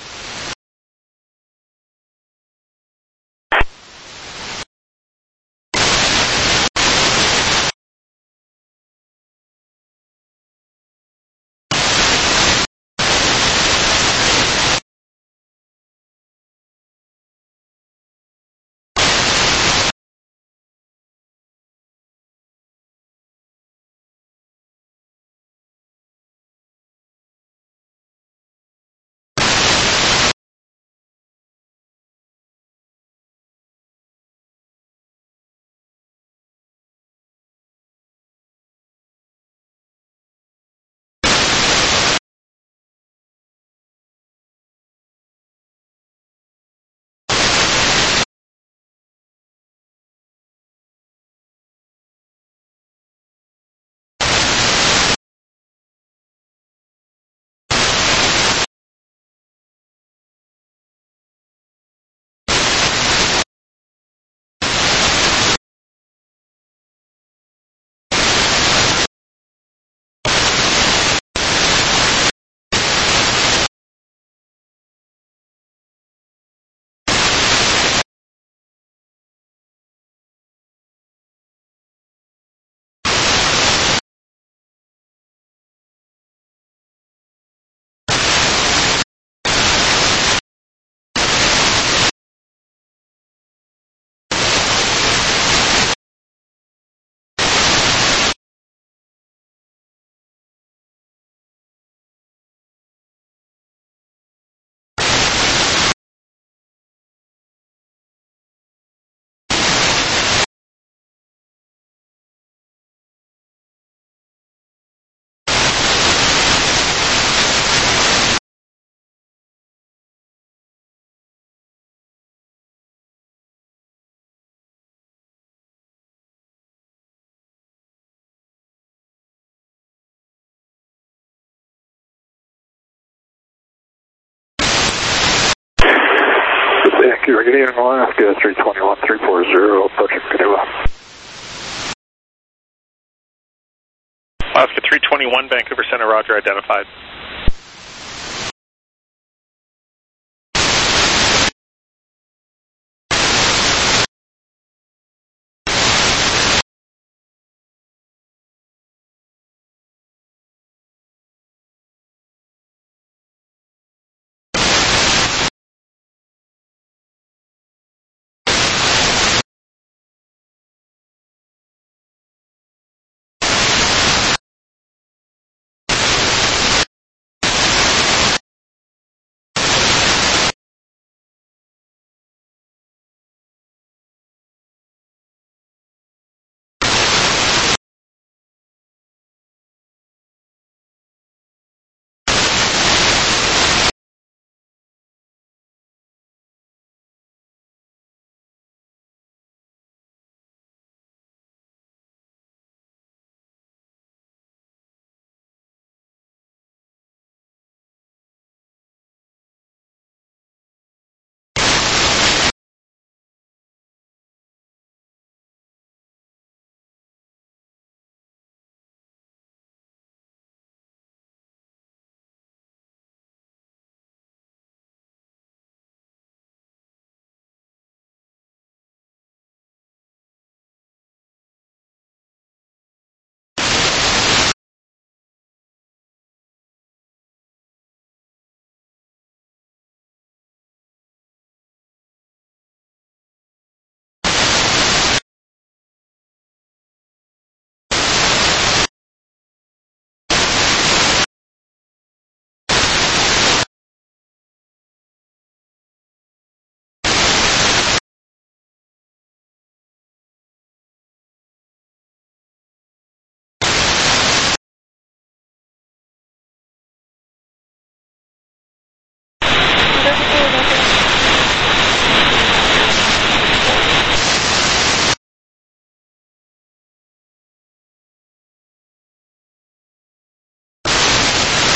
You're getting in Alaska, 321, 340, approaching Canoa. Alaska 321, Vancouver Center, roger, identified.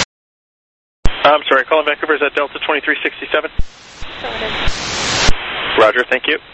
I'm sorry, calling Vancouver, is that Delta 2367? Roger, thank you.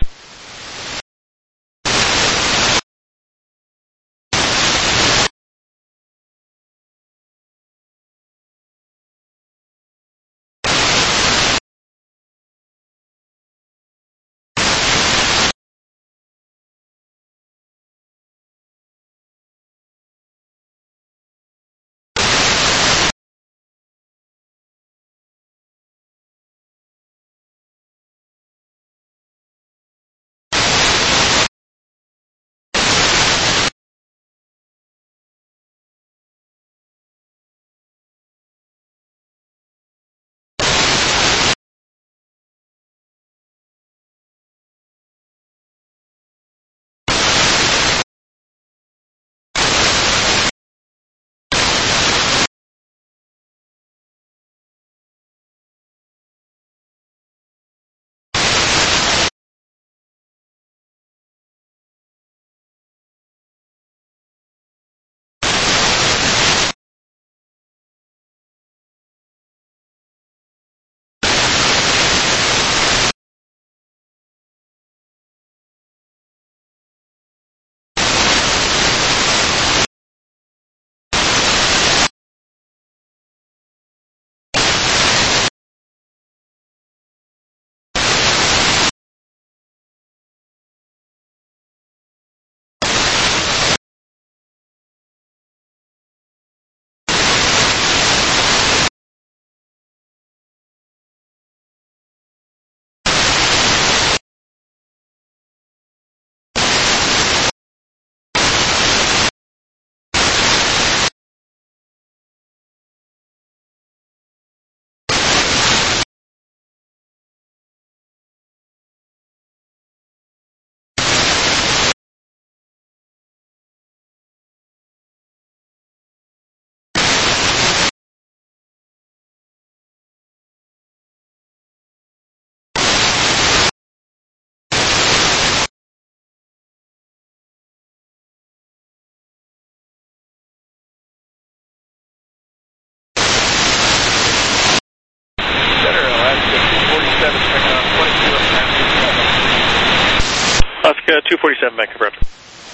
Alaska 247, Vancouver, Roger.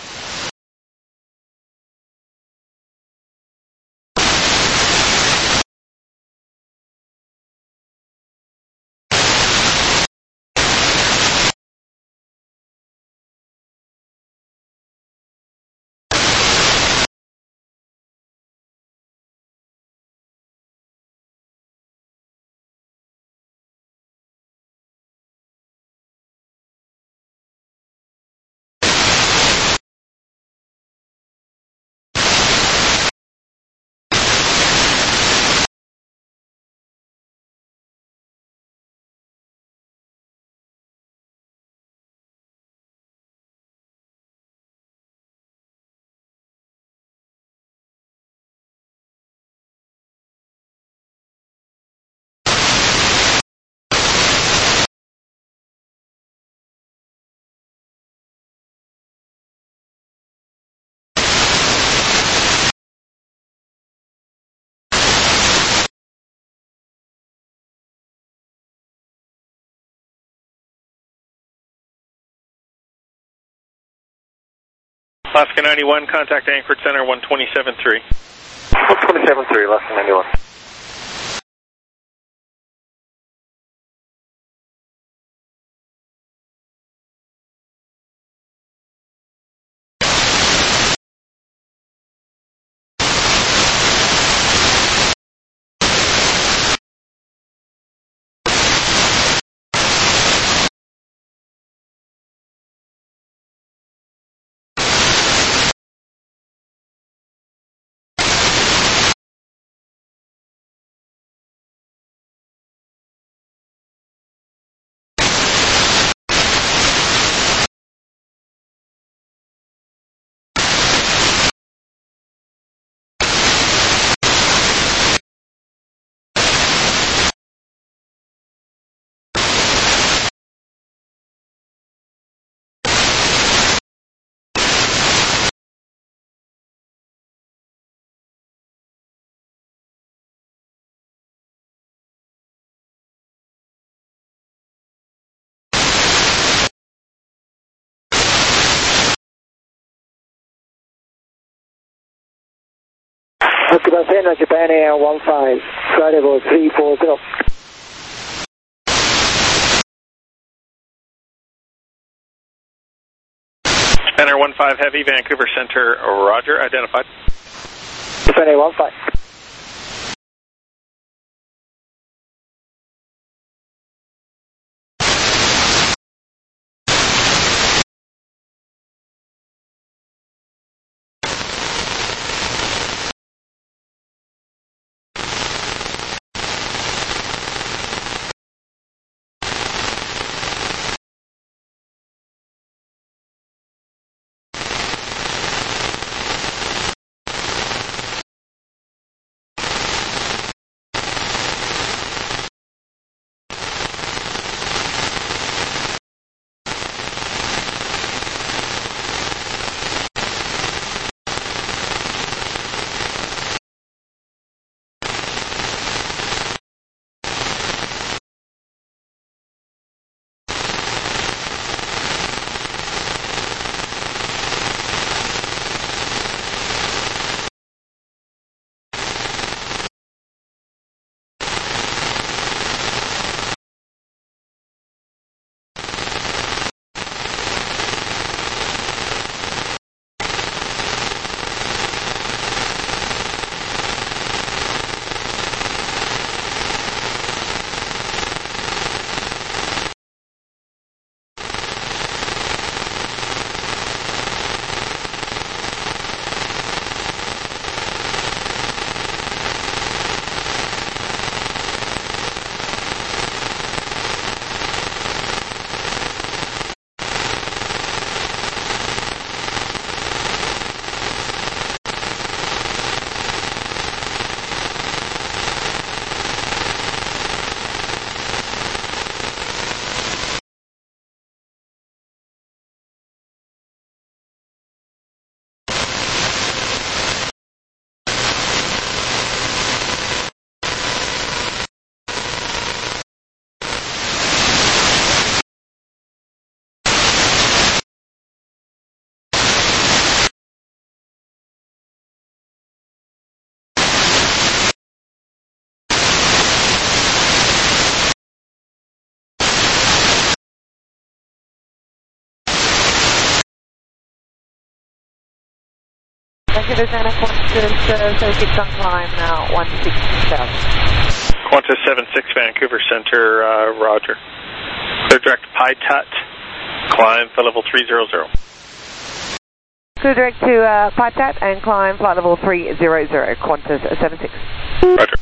Alaska 91, contact Anchorage Center 127.3. 127.3, Alaska 91. Cessna, Japan Air 15, flight level 340. Japan Air 15 Heavy, Vancouver Center, roger, identified. Japan Air 15. Vancouver Center, Qantas 76 on climb now, 160,000. Qantas 76 Vancouver Center, roger. Clear direct Pi Tut, climb flight level 300. Clear direct to Pi Tut and climb flight level 300, Qantas 76. Roger.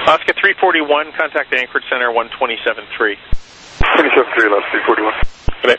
Oscar 341, contact Anchorage Center 127.3. 27.3, left 341. Good day.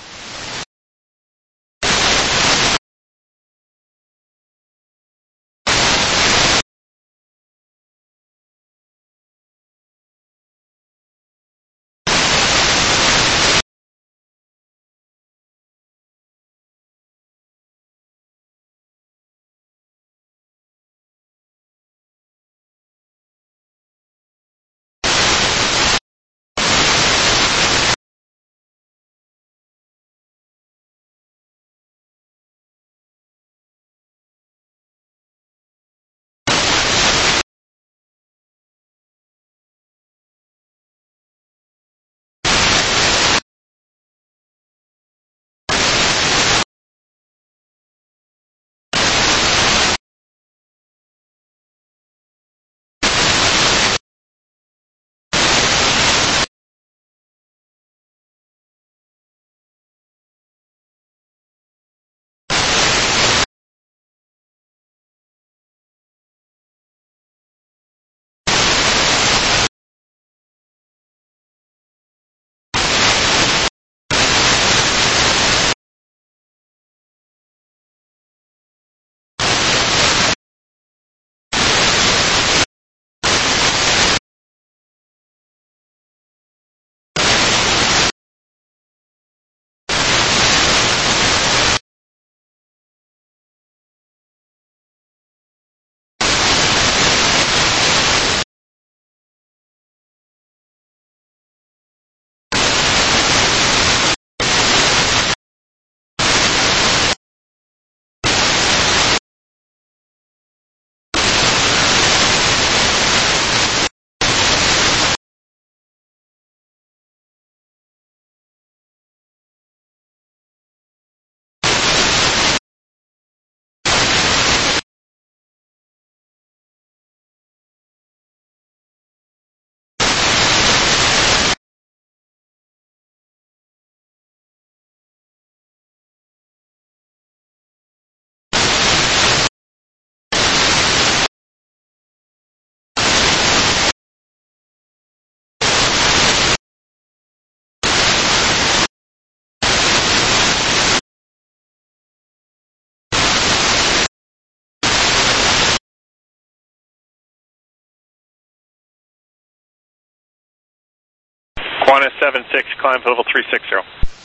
Qantas 76, climb to level 360.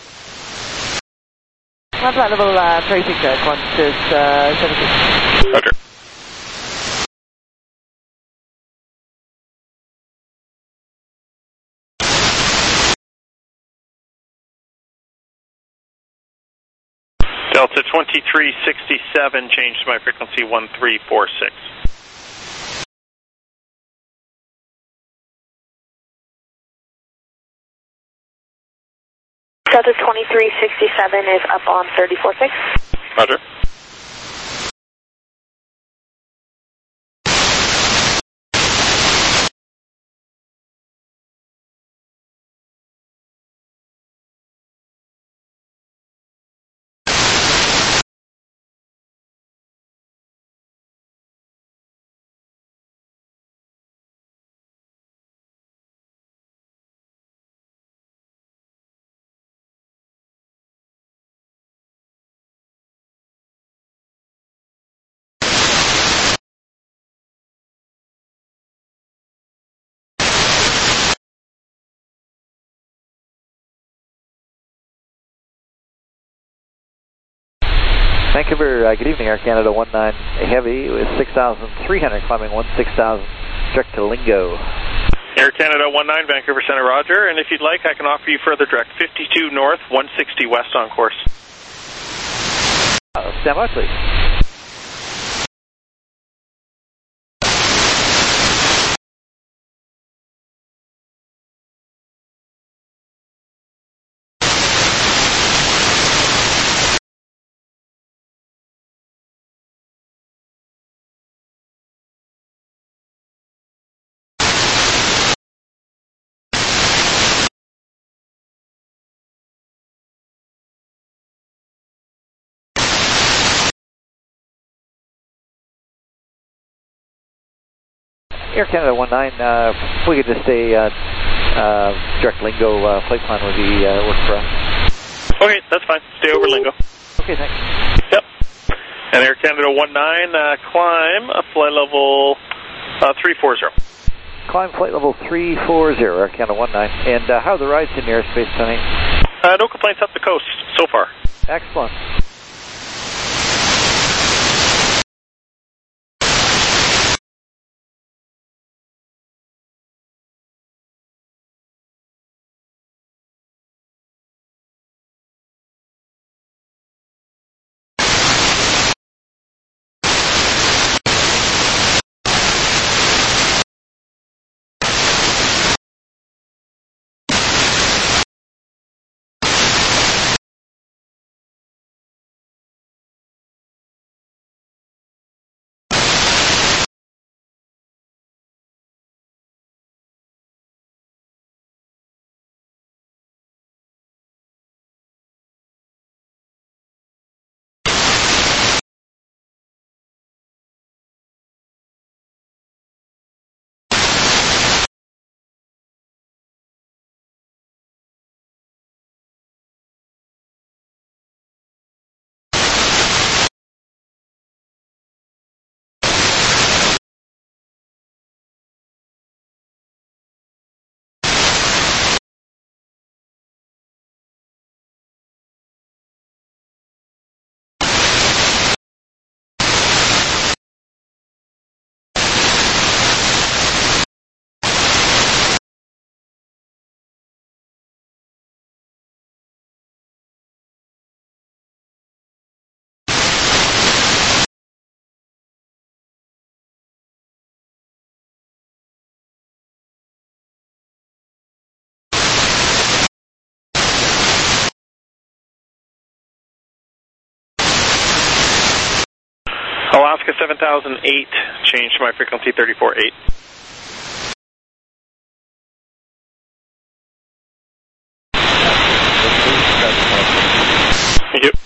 Contact level 360, Qantas 76. Roger. Delta 2367, change to my frequency 1346. Delta 2367 is up on 346. Roger. Vancouver, good evening, Air Canada 19 Heavy with 6,300, climbing 16,000, direct to Lingo. Air Canada 19, Vancouver Center, roger. And if you'd like, I can offer you further direct 52 north, 160 west on course. Stand by, please. Air Canada 19, if we could just stay direct Lingo flight plan would be work for us. Okay, that's fine. Stay over Lingo. Okay, thanks. Yep. And Air Canada 19, climb flight level 340. Climb flight level 340, Air Canada 19. And how are the rides in the airspace tonight? No complaints up the coast so far. Excellent. Alaska 7008, change to my frequency 34.8. Thank you.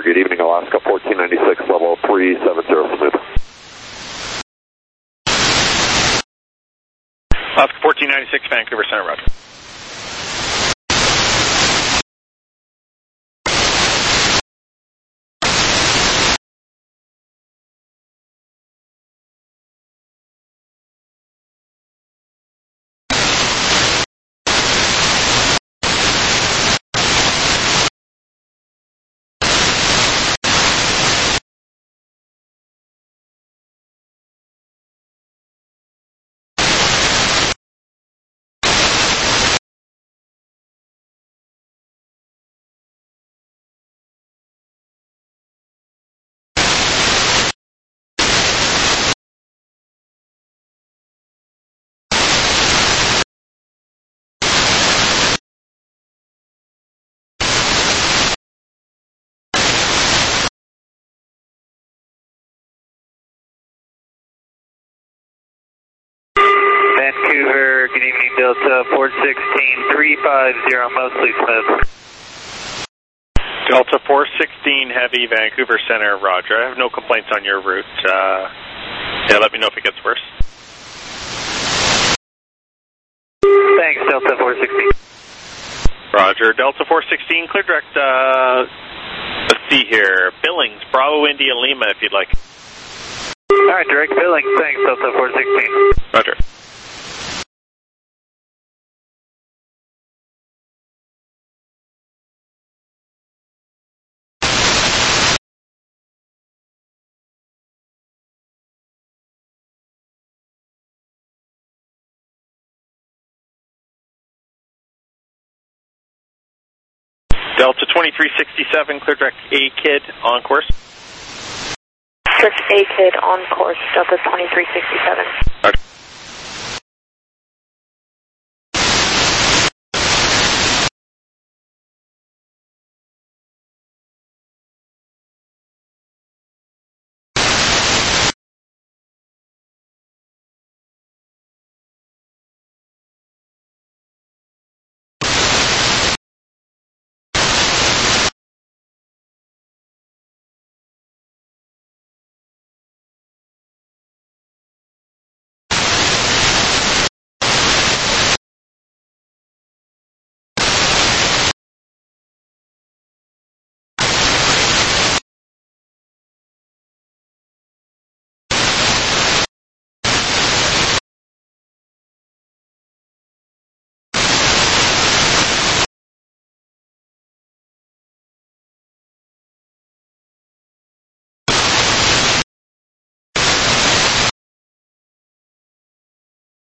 good evening, Alaska 1496, level 370 smooth. Alaska 1496, Vancouver Center, roger. Vancouver, good evening, Delta 416, 350, mostly smooth. Delta 416 Heavy, Vancouver Center, roger. I have no complaints on your route. Yeah, let me know if it gets worse. Thanks, Delta 416. Roger. Delta 416, clear direct, let's see here, Billings, Bravo India Lima, if you'd like. Alright, direct Billings, thanks, Delta 416. Roger. Delta 2367, clear direct A-Kid, on course. Direct A-Kid on course, Delta 2367. Roger.